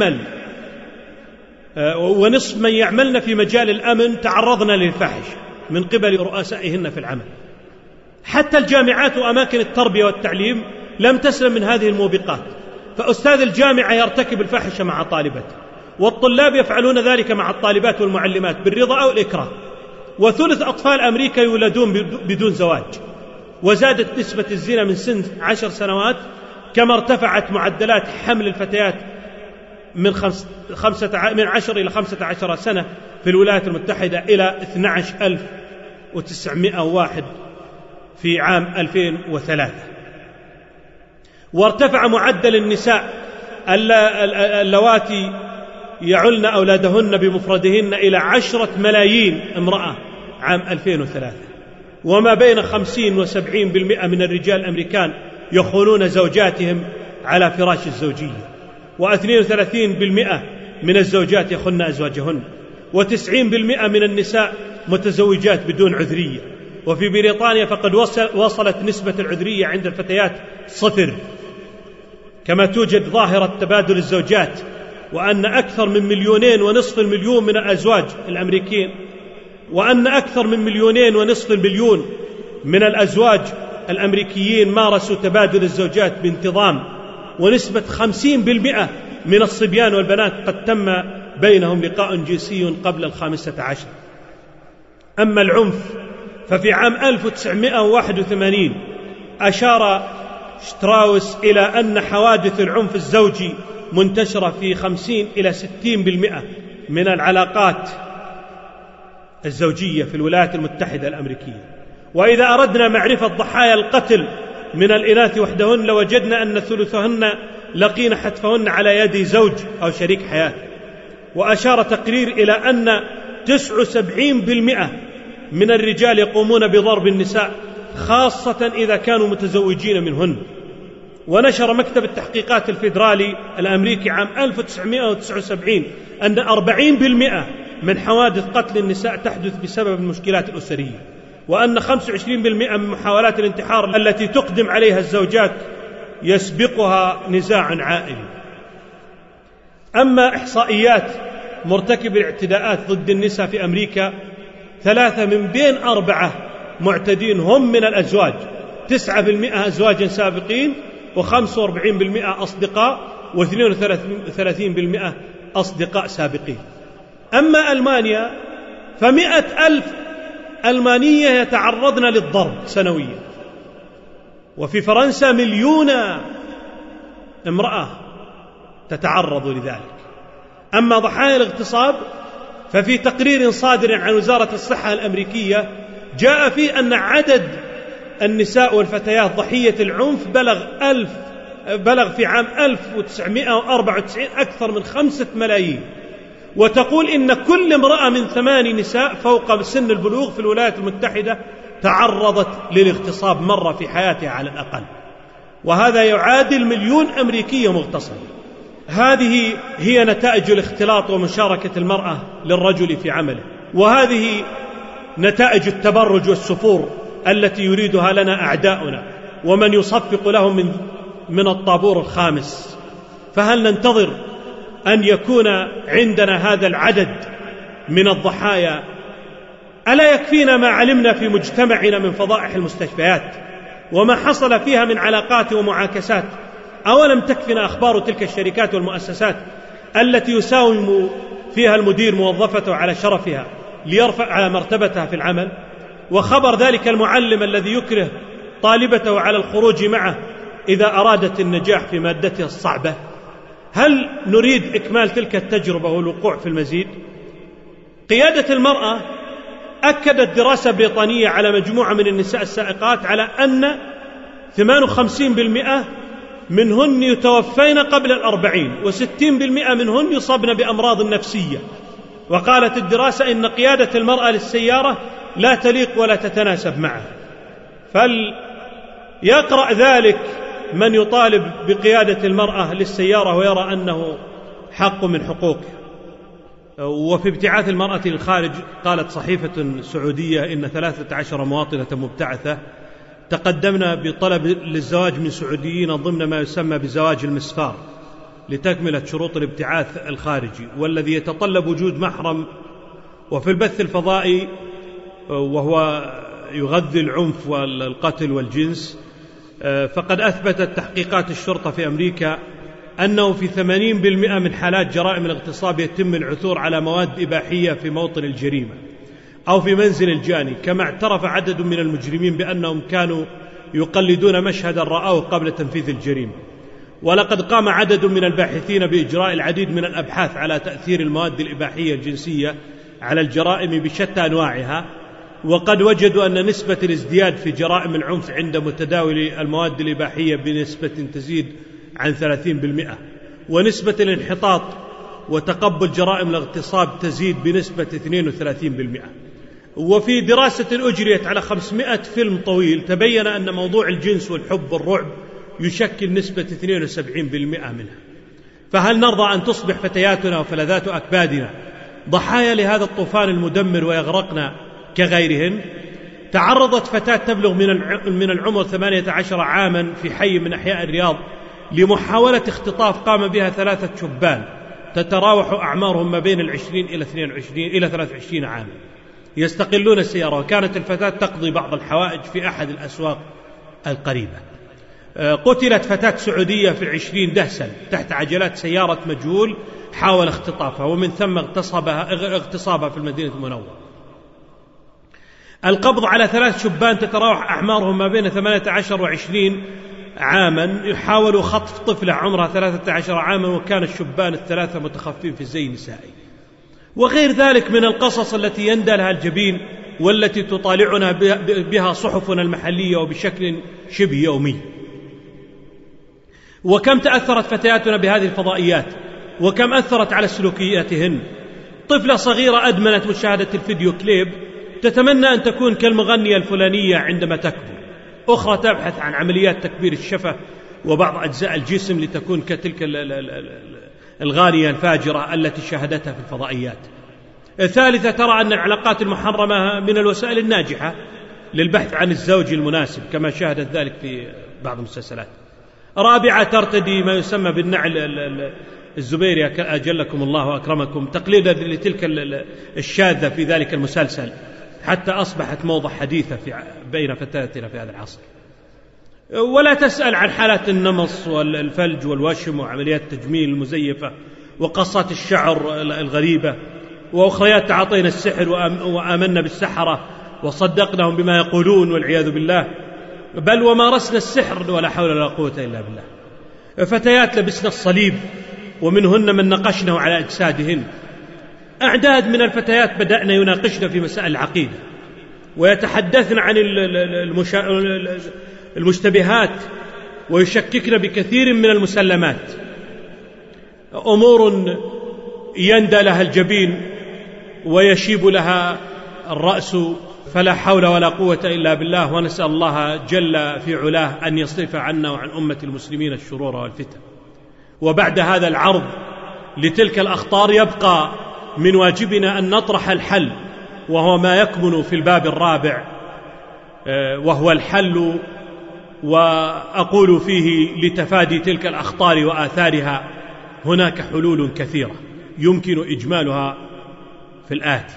من يعملن في مجال الأمن تعرضن للفاحش من قبل رؤسائهن في العمل. حتى الجامعات وأماكن التربية والتعليم لم تسلم من هذه الموبقات، فأستاذ الجامعة يرتكب الفاحشة مع طالبته، والطلاب يفعلون ذلك مع الطالبات والمعلمات بالرضا أو الإكراه. وثلث أطفال أمريكا يولدون بدون زواج، وزادت نسبة الزنا من سن 10 سنوات، كما ارتفعت معدلات حمل الفتيات من 10 إلى 15 سنة في الولايات المتحدة إلى 12,901 في عام 2003. وارتفع معدل النساء اللواتي يعلن أولادهن بمفردهن إلى 10 ملايين امرأة عام 2003. وما بين 50 و70% من الرجال الأمريكان يخونون زوجاتهم على فراش الزوجية، و32% من الزوجات يخن أزواجهن، و90% من النساء متزوجات بدون عذرية. وفي بريطانيا فقد وصلت نسبة العذرية عند الفتيات 0. كما توجد ظاهرة تبادل الزوجات، وأن أكثر من 2.5 مليون من الأزواج الأمريكيين، وأن أكثر من 2.5 مليون من الأزواج الأمريكيين مارسوا تبادل الزوجات بانتظام، ونسبة 50% من الصبيان والبنات قد تم بينهم لقاء جنسي قبل 15. أما العنف ففي عام 1981 أشار شتراوس إلى أن حوادث العنف الزوجي منتشرة في 50 إلى 60% من العلاقات الزوجية في الولايات المتحدة الأمريكية. وإذا أردنا معرفة ضحايا القتل من الإناث وحدهن لوجدنا أن ثلثهن لقين حتفهن على يد زوج أو شريك حياة. وأشار تقرير إلى أن 79% من الرجال يقومون بضرب النساء، خاصة إذا كانوا متزوجين منهن. ونشر مكتب التحقيقات الفيدرالي الأمريكي عام 1979 أن 40% من حوادث قتل النساء تحدث بسبب المشكلات الأسرية، وأن 25% من محاولات الانتحار التي تقدم عليها الزوجات يسبقها نزاع عائلي. أما إحصائيات مرتكب الاعتداءات ضد النساء في أمريكا، 3 من بين 4 معتدين هم من الأزواج، 9% أزواجا سابقين، و45% أصدقاء، و32% أصدقاء سابقين. أما ألمانيا ف100,000 ألمانية يتعرضن للضرب سنويا، وفي فرنسا 1,000,000 امرأة تتعرض لذلك. أما ضحايا الاغتصاب ففي تقرير صادر عن وزارة الصحة الأمريكية جاء فيه أن عدد النساء والفتيات ضحية العنف بلغ في عام 1994 أكثر من 5 ملايين. وتقول إن كل امرأة من 8 نساء فوق سن البلوغ في الولايات المتحدة تعرضت للاغتصاب مرة في حياتها على الأقل، وهذا يعادل 1,000,000 أمريكية مغتصبة. هذه هي نتائج الاختلاط ومشاركة المرأة للرجل في عمله، وهذه نتائج التبرج والسفور التي يريدها لنا أعداؤنا ومن يصفق لهم من الطابور الخامس. فهل ننتظر أن يكون عندنا هذا العدد من الضحايا؟ ألا يكفينا ما علمنا في مجتمعنا من فضائح المستشفيات وما حصل فيها من علاقات ومعاكسات؟ أولم تكفنا أخبار تلك الشركات والمؤسسات التي يساوم فيها المدير موظفته على شرفها ليرفع على مرتبتها في العمل، وخبر ذلك المعلم الذي يكره طالبته على الخروج معه إذا أرادت النجاح في مادتها الصعبة؟ هل نريد إكمال تلك التجربة والوقوع في المزيد؟ قيادة المرأة أكدت دراسة بريطانية على مجموعة من النساء السائقات على أن 58% منهن يتوفين قبل 40، و60% منهن يصابن بأمراض نفسية، وقالت الدراسة إن قيادة المرأة للسيارة لا تليق ولا تتناسب معها. فليقرأ ذلك من يطالب بقيادة المرأة للسيارة ويرى أنه حق من حقوقها. وفي ابتعاث المرأة للخارج قالت صحيفة سعودية إن 13 مواطنة مبتعثة تقدمنا بطلب للزواج من سعوديين ضمن ما يسمى بزواج المسفار لتكملة شروط الابتعاث الخارجي، والذي يتطلب وجود محرم. وفي البث الفضائي وهو يغذي العنف والقتل والجنس، فقد أثبتت تحقيقات الشرطة في أمريكا أنه في 80% من حالات جرائم الاغتصاب يتم العثور على مواد إباحية في موطن الجريمة أو في منزل الجاني. كما اعترف عدد من المجرمين بأنهم كانوا يقلدون مشهدا رأوه قبل تنفيذ الجريمة. ولقد قام عدد من الباحثين بإجراء العديد من الأبحاث على تأثير المواد الإباحية الجنسية على الجرائم بشتى أنواعها، وقد وجدوا أن نسبة الازدياد في جرائم العنف عند متداولي المواد الإباحية بنسبة تزيد عن 30%، ونسبة الانحطاط وتقبل جرائم الاغتصاب تزيد بنسبة 32%. وفي دراسة أجريت على 500 فيلم طويل تبين أن موضوع الجنس والحب والرعب يشكل نسبة 72% منها. فهل نرضى أن تصبح فتياتنا وفلذات أكبادنا ضحايا لهذا الطوفان المدمر ويغرقنا كغيرهن؟ تعرضت فتاة تبلغ من العمر 18 عاما في حي من أحياء الرياض لمحاولة اختطاف قام بها 3 شبان تتراوح أعمارهم ما بين 20 إلى 23 عاما يستقلون السيارة. وكانت الفتاة تقضي بعض الحوائج في أحد الأسواق القريبة. قتلت فتاة سعودية في 20 دهسا تحت عجلات سيارة مجهول حاول اختطافها، ومن ثم اغتصابها في المدينة المنورة. القبض على 3 شبان تتراوح أعمارهم ما بين 18 و20 عاما يحاولوا خطف طفلة عمرها 13 عاما، وكان الشبان ال3 متخفين في الزي النسائي. وغير ذلك من القصص التي يندى لها الجبين والتي تطالعنا بها صحفنا المحلية وبشكل شبه يومي. وكم تأثرت فتياتنا بهذه الفضائيات، وكم أثرت على سلوكياتهن. طفلة صغيرة أدمنت مشاهدة الفيديو كليب تتمنى أن تكون كالمغنية الفلانية عندما تكبر. أخرى تبحث عن عمليات تكبير الشفة وبعض أجزاء الجسم لتكون كتلك الغانية الفاجرة التي شاهدتها في الفضائيات. الثالثة ترى أن العلاقات المحرمة من الوسائل الناجحة للبحث عن الزوج المناسب كما شاهدت ذلك في بعض المسلسلات. رابعة ترتدي ما يسمى بالنعل الزبيري أجلكم الله وأكرمكم تقليدا لتلك الشاذة في ذلك المسلسل، حتى أصبحت موضة حديثة بين فتاتنا في هذا العصر. ولا تسأل عن حالات النمص والفلج والوشم وعمليات التجميل المزيفة وقصات الشعر الغريبة، وأخريات تعاطينا السحر وآمنا بالسحرة وصدقناهم بما يقولون والعياذ بالله، بل ومارسنا السحر ولا حول ولا قوة إلا بالله. فتيات لبسنا الصليب ومنهن من نقشنه على أجسادهن. أعداد من الفتيات بدأنا يناقشن في مسائل العقيدة ويتحدثن عن المشتبهات ويشككن بكثير من المسلمات، أمور يندى لها الجبين ويشيب لها الرأس، فلا حول ولا قوة إلا بالله. ونسأل الله جل في علاه أن يصرف عنا وعن أمة المسلمين الشرور والفتن. وبعد هذا العرض لتلك الأخطار يبقى من واجبنا أن نطرح الحل، وهو ما يكمن في الباب الرابع، وهو الحل، وأقول فيه لتفادي تلك الأخطار وآثارها هناك حلول كثيرة يمكن إجمالها في الآتي.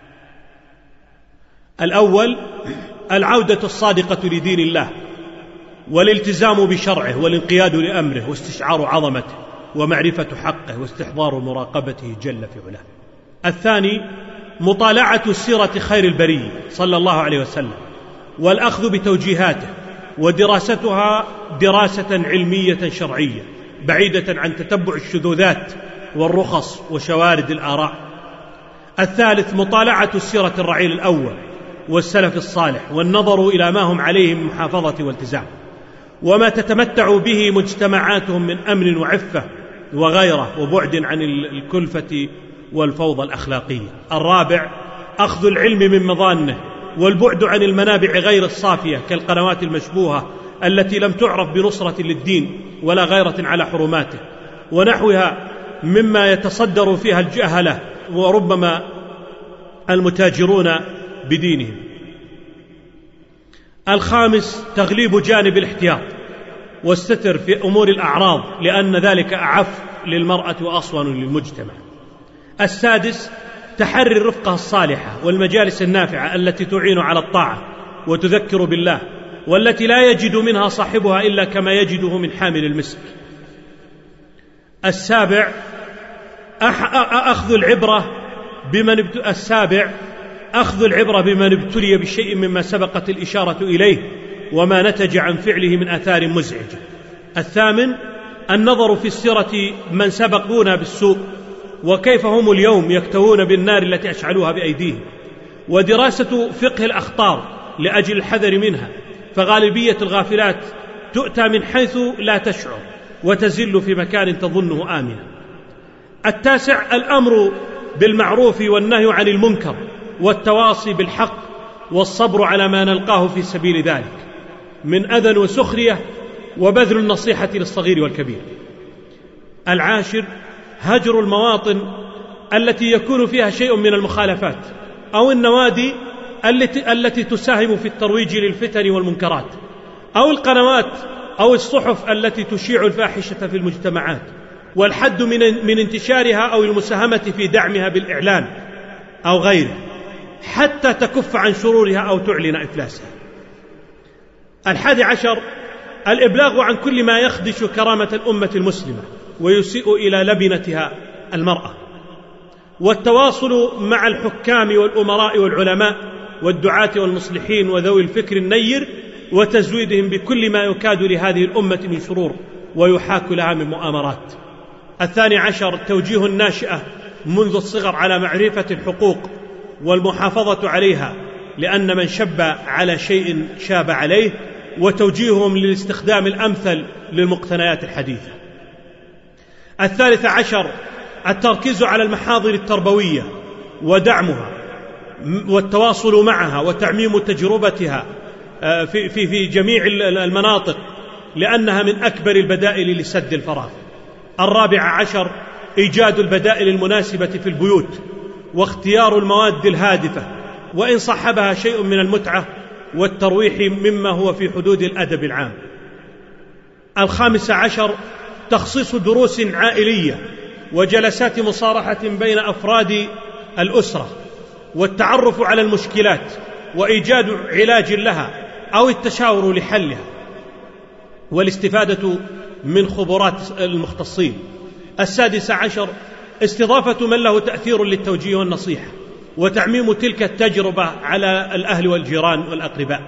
الأول العودة الصادقة لدين الله والالتزام بشرعه والانقياد لأمره واستشعار عظمته ومعرفة حقه واستحضار مراقبته جل في علاه. الثاني مطالعة سيرة خير البرية صلى الله عليه وسلم والأخذ بتوجيهاته ودراستها دراسة علمية شرعية بعيدة عن تتبع الشذوذات والرخص وشوارد الآراء. الثالث مطالعة سيرة الرعيل الأول والسلف الصالح والنظر إلى ما هم عليه من محافظة والتزام وما تتمتع به مجتمعاتهم من أمن وعفة وغيره وبعد عن الكلفة والفوضى الأخلاقية. الرابع أخذ العلم من مظانه والبعد عن المنابع غير الصافية كالقنوات المشبوهة التي لم تعرف بنصرة للدين ولا غيرة على حرماته ونحوها مما يتصدر فيها الجهلة وربما المتاجرون بدينهم. الخامس تغليب جانب الاحتياط والستر في أمور الأعراض لأن ذلك أعف للمرأة وأصون للمجتمع. السادس تحري الرفقة الصالحة والمجالس النافعة التي تعين على الطاعة وتذكر بالله والتي لا يجد منها صاحبها إلا كما يجده من حامل المسك. السابع أخذ العبرة بمن ابتلي بشيء مما سبقت الإشارة إليه وما نتج عن فعله من آثار مزعجة. الثامن النظر في السيرة من سبقونا بالسوء وكيف هم اليوم يكتوون بالنار التي أشعلوها بأيديهم، ودراسة فقه الأخطار لأجل الحذر منها، فغالبية الغافلات تؤتى من حيث لا تشعر وتزل في مكان تظنه آمنا. التاسع الأمر بالمعروف والنهي عن المنكر والتواصي بالحق والصبر على ما نلقاه في سبيل ذلك من أذى وسخرية وبذل النصيحة للصغير والكبير. العاشر هجر المواطن التي يكون فيها شيء من المخالفات أو النوادي التي تساهم في الترويج للفتن والمنكرات أو القنوات أو الصحف التي تشيع الفاحشة في المجتمعات، والحد من انتشارها أو المساهمة في دعمها بالإعلان أو غيره حتى تكف عن شرورها أو تعلن إفلاسها. 11 الإبلاغ عن كل ما يخدش كرامة الأمة المسلمة ويسيء إلى لبنتها المرأة، والتواصل مع الحكام والأمراء والعلماء والدعاة والمصلحين وذوي الفكر النير وتزويدهم بكل ما يكاد لهذه الأمة من شرور ويحاك لها من مؤامرات. 12 توجيه الناشئة منذ الصغر على معرفة الحقوق والمحافظة عليها لأن من شب على شيء شاب عليه، وتوجيههم للاستخدام الأمثل للمقتنيات الحديثة. 13 التركيز على المحاضر التربوية ودعمها والتواصل معها وتعميم تجربتها في جميع المناطق لأنها من أكبر البدائل لسد الفراغ. 14 إيجاد البدائل المناسبة في البيوت واختيار المواد الهادفة وإن صحبها شيء من المتعة والترويح مما هو في حدود الأدب العام. 15 تخصيص دروس عائلية وجلسات مصارحة بين أفراد الأسرة والتعرف على المشكلات وإيجاد علاج لها أو التشاور لحلها والاستفادة من خبرات المختصين. 16 استضافة من له تأثير للتوجيه والنصيحة وتعميم تلك التجربة على الأهل والجيران والأقرباء.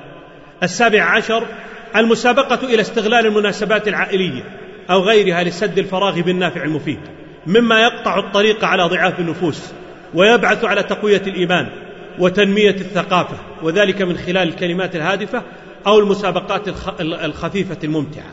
17 المسابقة إلى استغلال المناسبات العائلية أو غيرها لسد الفراغ بالنافع المفيد مما يقطع الطريق على ضعاف النفوس ويبعث على تقوية الإيمان وتنمية الثقافة، وذلك من خلال الكلمات الهادفة أو المسابقات الخفيفة الممتعة.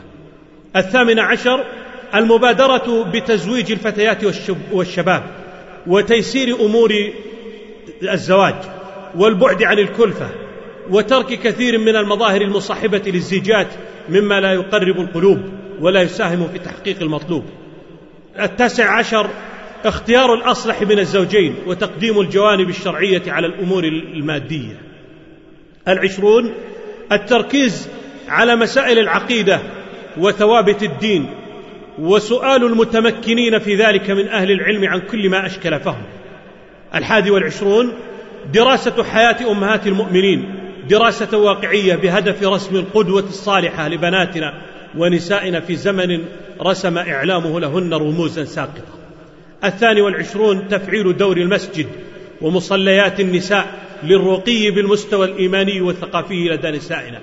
18 المبادرة بتزويج الفتيات والشباب وتيسير أمور الزواج والبعد عن الكلفة وترك كثير من المظاهر المصاحبة للزيجات مما لا يقرب القلوب ولا يساهم في تحقيق المطلوب. 19 اختيار الأصلح من الزوجين وتقديم الجوانب الشرعية على الأمور المادية. 20 التركيز على مسائل العقيدة وثوابت الدين وسؤال المتمكنين في ذلك من أهل العلم عن كل ما أشكل فهم. 21 دراسة حياة أمهات المؤمنين دراسة واقعية بهدف رسم القدوة الصالحة لبناتنا ونسائنا في زمن رسم إعلامه لهن رموزا ساقطة. 22 تفعيل دور المسجد ومصليات النساء للرقي بالمستوى الإيماني والثقافي لدى نسائنا.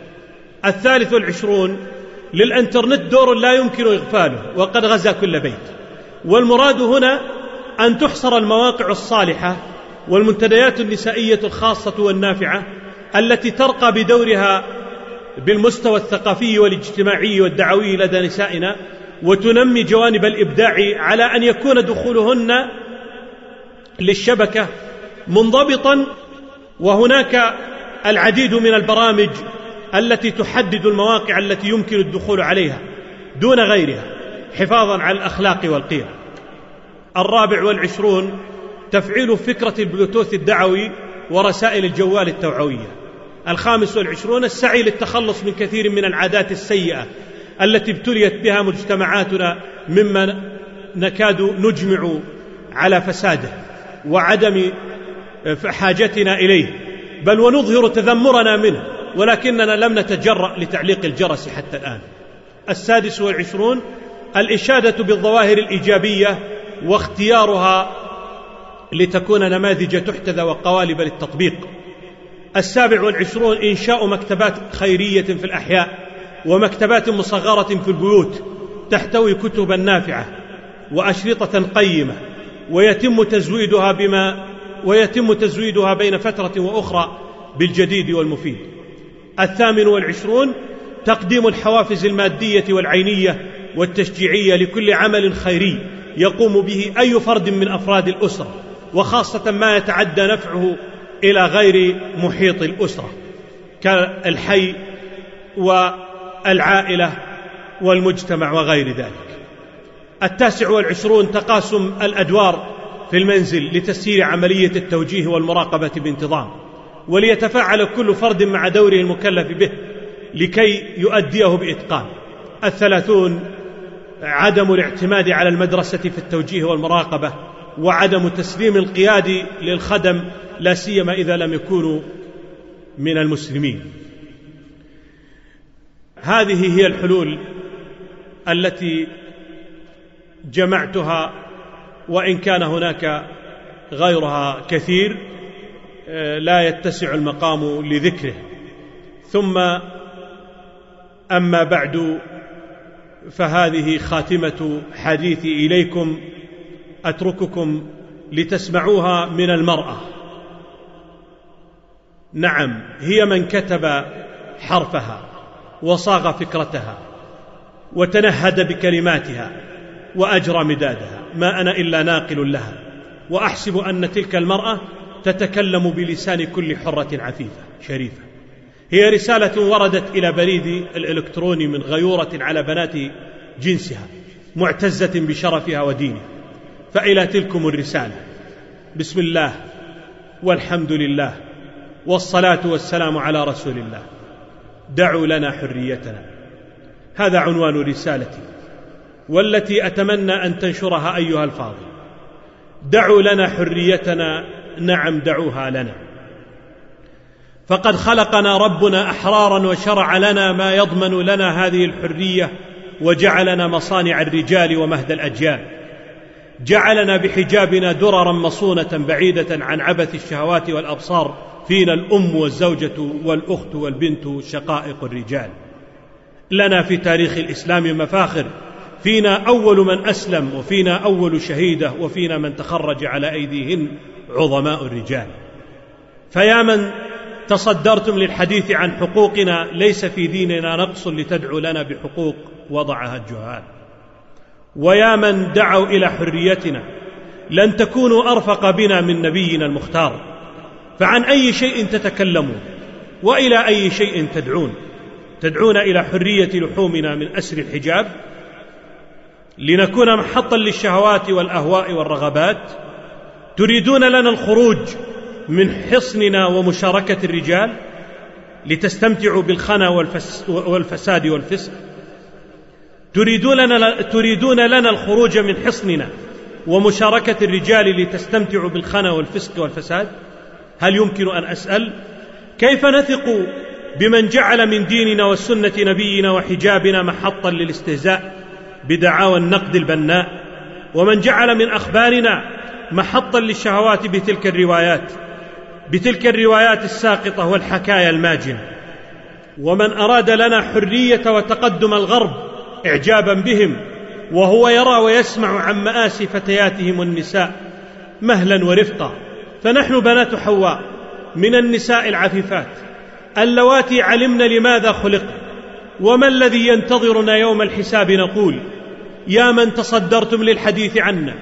23 للإنترنت دور لا يمكن إغفاله وقد غزا كل بيت، والمراد هنا أن تحصر المواقع الصالحة والمنتديات النسائية الخاصة والنافعة التي ترقى بدورها بالمستوى الثقافي والاجتماعي والدعوي لدى نسائنا وتنمي جوانب الإبداع على أن يكون دخولهن للشبكة منضبطا، وهناك العديد من البرامج التي تحدد المواقع التي يمكن الدخول عليها دون غيرها حفاظا على الأخلاق والقيم. 24 تفعيل فكرة البلوتوث الدعوي ورسائل الجوال التوعوية. 25 السعي للتخلص من كثير من العادات السيئة التي ابتليت بها مجتمعاتنا مما نكاد نجمع على فساده وعدم حاجتنا إليه، بل ونظهر تذمرنا منه، ولكننا لم نتجرأ لتعليق الجرس حتى الآن. 26 الإشادة بالظواهر الإيجابية واختيارها لتكون نماذج تحتذى وقوالب للتطبيق. 27 إنشاء مكتبات خيرية في الأحياء ومكتبات مصغرة في البيوت تحتوي كتبا نافعة وأشرطة قيمة، ويتم تزويدها بين فترة وأخرى بالجديد والمفيد. 28 تقديم الحوافز المادية والعينية والتشجيعية لكل عمل خيري يقوم به أي فرد من أفراد الأسرة، وخاصة ما يتعدى نفعه إلى غير محيط الأسرة كالحي والعائلة والمجتمع وغير ذلك. 29 تقاسم الأدوار في المنزل لتسيير عملية التوجيه والمراقبة بانتظام، وليتفاعل كل فرد مع دوره المكلف به لكي يؤديه بإتقان. 30 عدم الاعتماد على المدرسة في التوجيه والمراقبة، وعدم تسليم القيادة للخدم لا سيما إذا لم يكونوا من المسلمين. هذه هي الحلول التي جمعتها، وإن كان هناك غيرها كثير لا يتسع المقام لذكره. ثم أما بعد، فهذه خاتمة حديثي إليكم، أترككم لتسمعوها من المرأة. نعم، هي من كتب حرفها وصاغ فكرتها وتنهد بكلماتها وأجرى مدادها، ما أنا إلا ناقل لها، وأحسب أن تلك المرأة تتكلم بلسان كل حرة عفيفة شريفة. هي رسالة وردت إلى بريدي الإلكتروني من غيورة على بنات جنسها معتزة بشرفها ودينها، فإلى تلكم الرسالة: بسم الله والحمد لله والصلاة والسلام على رسول الله، دعوا لنا حريتنا. هذا عنوان رسالتي، والتي أتمنى أن تنشرها أيها الفاضل. دعوا لنا حريتنا، نعم دعوها لنا، فقد خلقنا ربنا أحرارا وشرع لنا ما يضمن لنا هذه الحرية، وجعلنا مصانع الرجال ومهد الأجيال، جعلنا بحجابنا دررا مصونة بعيدة عن عبث الشهوات والأبصار، فينا الأم والزوجة والأخت والبنت شقائق الرجال. لنا في تاريخ الإسلام مفاخر، فينا أول من أسلم، وفينا أول شهيدة، وفينا من تخرج على أيديهن عظماء الرجال. فيا من تصدرتم للحديث عن حقوقنا، ليس في ديننا نقص لتدعو لنا بحقوق وضعها الجهال. ويا من دعوا إلى حريتنا، لن تكونوا أرفق بنا من نبينا المختار، فعن أي شيء تتكلمون وإلى أي شيء تدعون؟ تدعون إلى حرية لحومنا من أسر الحجاب لنكون محطا للشهوات والأهواء والرغبات؟ تريدون لنا الخروج من حصننا ومشاركة الرجال لتستمتعوا بالخنا والفساد والفسق؟ تريدون لنا الخروج من حصننا ومشاركة الرجال لتستمتعوا بالخنا والفسق والفساد؟ هل يمكن أن أسأل كيف نثق بمن جعل من ديننا والسنة نبينا وحجابنا محطا للاستهزاء بدعاوى النقد البناء، ومن جعل من أخبارنا محطا للشهوات بتلك الروايات الساقطة والحكايا الماجنة، ومن أراد لنا حرية وتقدم الغرب إعجابا بهم وهو يرى ويسمع عن مآسي فتياتهم النساء مهلا ورفقا. فنحن بنات حواء من النساء العفيفات اللواتي علمن لماذا خلقن، وما الذي ينتظرنا يوم الحساب. نقول: يا من تصدرتم للحديث عنا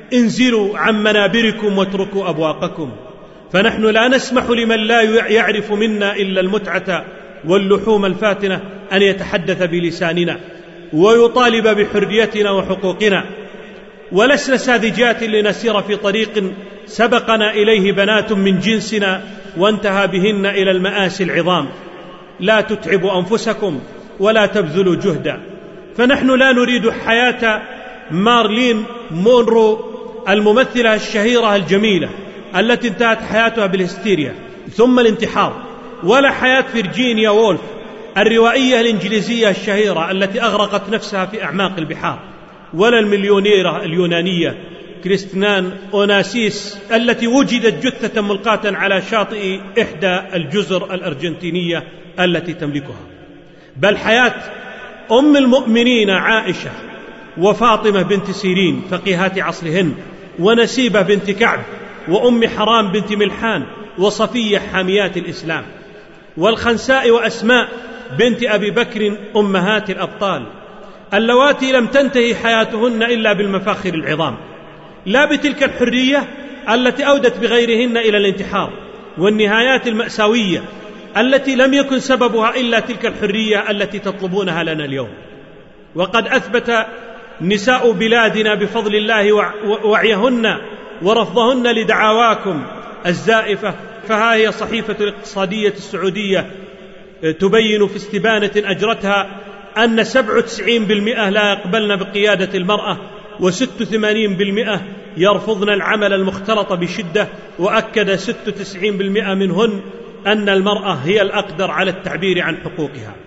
انزلوا عن منابركم واتركوا أبواقكم، فنحن لا نسمح لمن لا يعرف منا إلا المتعة واللحوم الفاتنة أن يتحدث بلساننا ويطالب بحريتنا وحقوقنا، ولسنا ساذجات لنسير في طريق سبقنا إليه بنات من جنسنا وانتهى بهن إلى المآسي العظام. لا تتعبوا أنفسكم ولا تبذلوا جهدا، فنحن لا نريد حياة مارلين مونرو الممثلة الشهيرة الجميلة التي انتهت حياتها بالهستيريا ثم الانتحار، ولا حياة فيرجينيا وولف الروائية الإنجليزية الشهيرة التي أغرقت نفسها في أعماق البحار، ولا المليونيرة اليونانية كريستيان أوناسيس التي وجدت جثة ملقاة على شاطئ إحدى الجزر الأرجنتينية التي تملكها، بل حياة أم المؤمنين عائشة وفاطمة بنت سيرين فقيهات عصرهن، ونسيبة بنت كعب، وأم حرام بنت ملحان، وصفية حاميات الإسلام، والخنساء وأسماء بنت أبي بكر أمهات الأبطال، اللواتي لم تنتهي حياتهن إلا بالمفاخر العظام، لا بتلك الحرية التي أودت بغيرهن إلى الانتحار والنهايات المأساوية التي لم يكن سببها إلا تلك الحرية التي تطلبونها لنا اليوم. وقد أثبت نساء بلادنا بفضل الله وعيهن ورفضهن لدعواكم الزائفة، فها هي صحيفة الاقتصادية السعودية تبين في استبانة أجرتها أن 97% لا يقبلن بقيادة المرأة، و86% يرفضن العمل المختلط بشدة، وأكد 96% منهن أن المرأة هي الأقدر على التعبير عن حقوقها.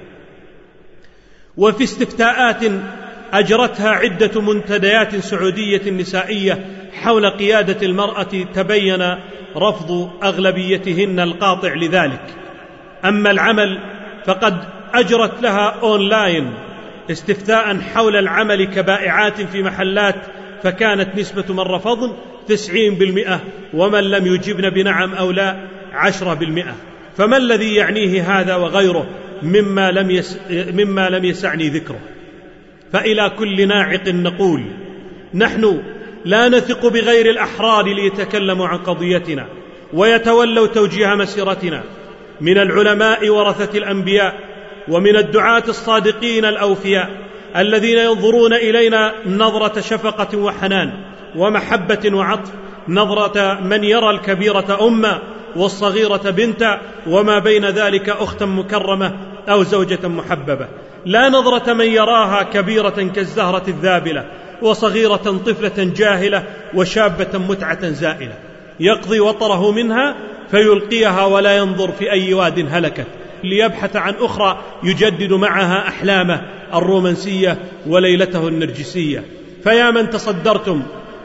وفي استفتاءات أجرتها عدة منتديات سعودية نسائية حول قيادة المرأة تبين رفض أغلبيتهن القاطع لذلك. أما العمل فقد أجرت لها أونلاين استفتاء حول العمل كبائعات في محلات، فكانت نسبة من رفضن 90%، ومن لم يجبن بنعم أو لا 10%. فما الذي يعنيه هذا وغيره مما لم يسعني ذكره؟ فإلى كل ناعق نقول: نحن لا نثق بغير الأحرار ليتكلموا عن قضيتنا ويتولوا توجيه مسيرتنا، من العلماء ورثة الأنبياء، ومن الدعاة الصادقين الأوفياء الذين ينظرون إلينا نظرة شفقة وحنان ومحبة وعطف، نظرة من يرى الكبيرة أمة والصغيرة بنتا، وما بين ذلك أختا مكرمة أو زوجة محببة، لا نظرة من يراها كبيرة كالزهرة الذابلة، وصغيرة طفلة جاهلة، وشابة متعة زائلة، يقضي وطره منها فيلقيها ولا ينظر في أي واد هلكت، ليبحث عن أخرى يجدد معها أحلامه الرومانسية وليلته النرجسية. فيا من تصدرتم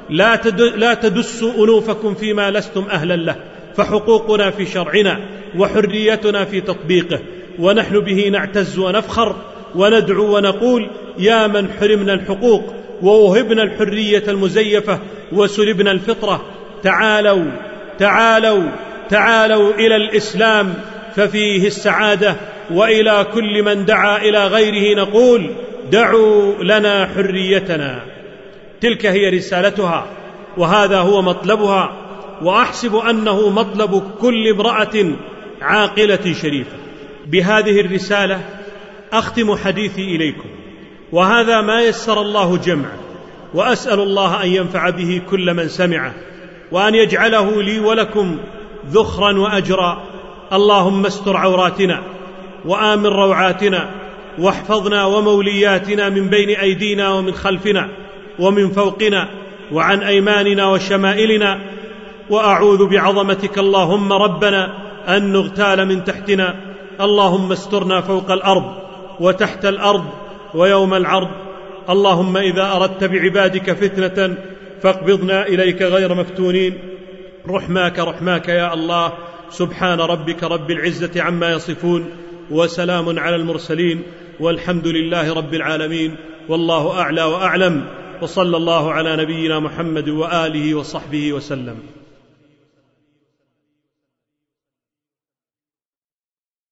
لا تدسوا أنوفكم فيما لستم أهلا له، فحقوقنا في شرعنا وحريتنا في تطبيقه، ونحن به نعتز ونفخر وندعو ونقول: يا من حرمنا الحقوق ووهبنا الحرية المزيفة وسلبنا الفطرة، تعالوا تعالوا تعالوا إلى الإسلام ففيه السعادة. وإلى كل من دعا إلى غيره نقول: دعوا لنا حريتنا. تلك هي رسالتها، وهذا هو مطلبها، وأحسب أنه مطلب كل امرأة عاقلة شريفة. بهذه الرسالة أختم حديثي إليكم، وهذا ما يسر الله جمعه، وأسأل الله أن ينفع به كل من سمعه، وأن يجعله لي ولكم ذخرا وأجرا. اللهم استر عوراتنا وآمن روعاتنا، واحفظنا ومولياتنا من بين أيدينا ومن خلفنا ومن فوقنا وعن أيماننا وشمائلنا، وأعوذ بعظمتك اللهم ربنا أن نغتال من تحتنا. اللهم استرنا فوق الأرض وتحت الأرض ويوم العرض. اللهم إذا أردت بعبادك فتنة فاقبضنا إليك غير مفتونين. رحماك يا الله. سبحان ربك رب العزة عما يصفون، وسلام على المرسلين، والحمد لله رب العالمين، والله أعلى وأعلم، وصلى الله على نبينا محمد وآله وصحبه وسلم.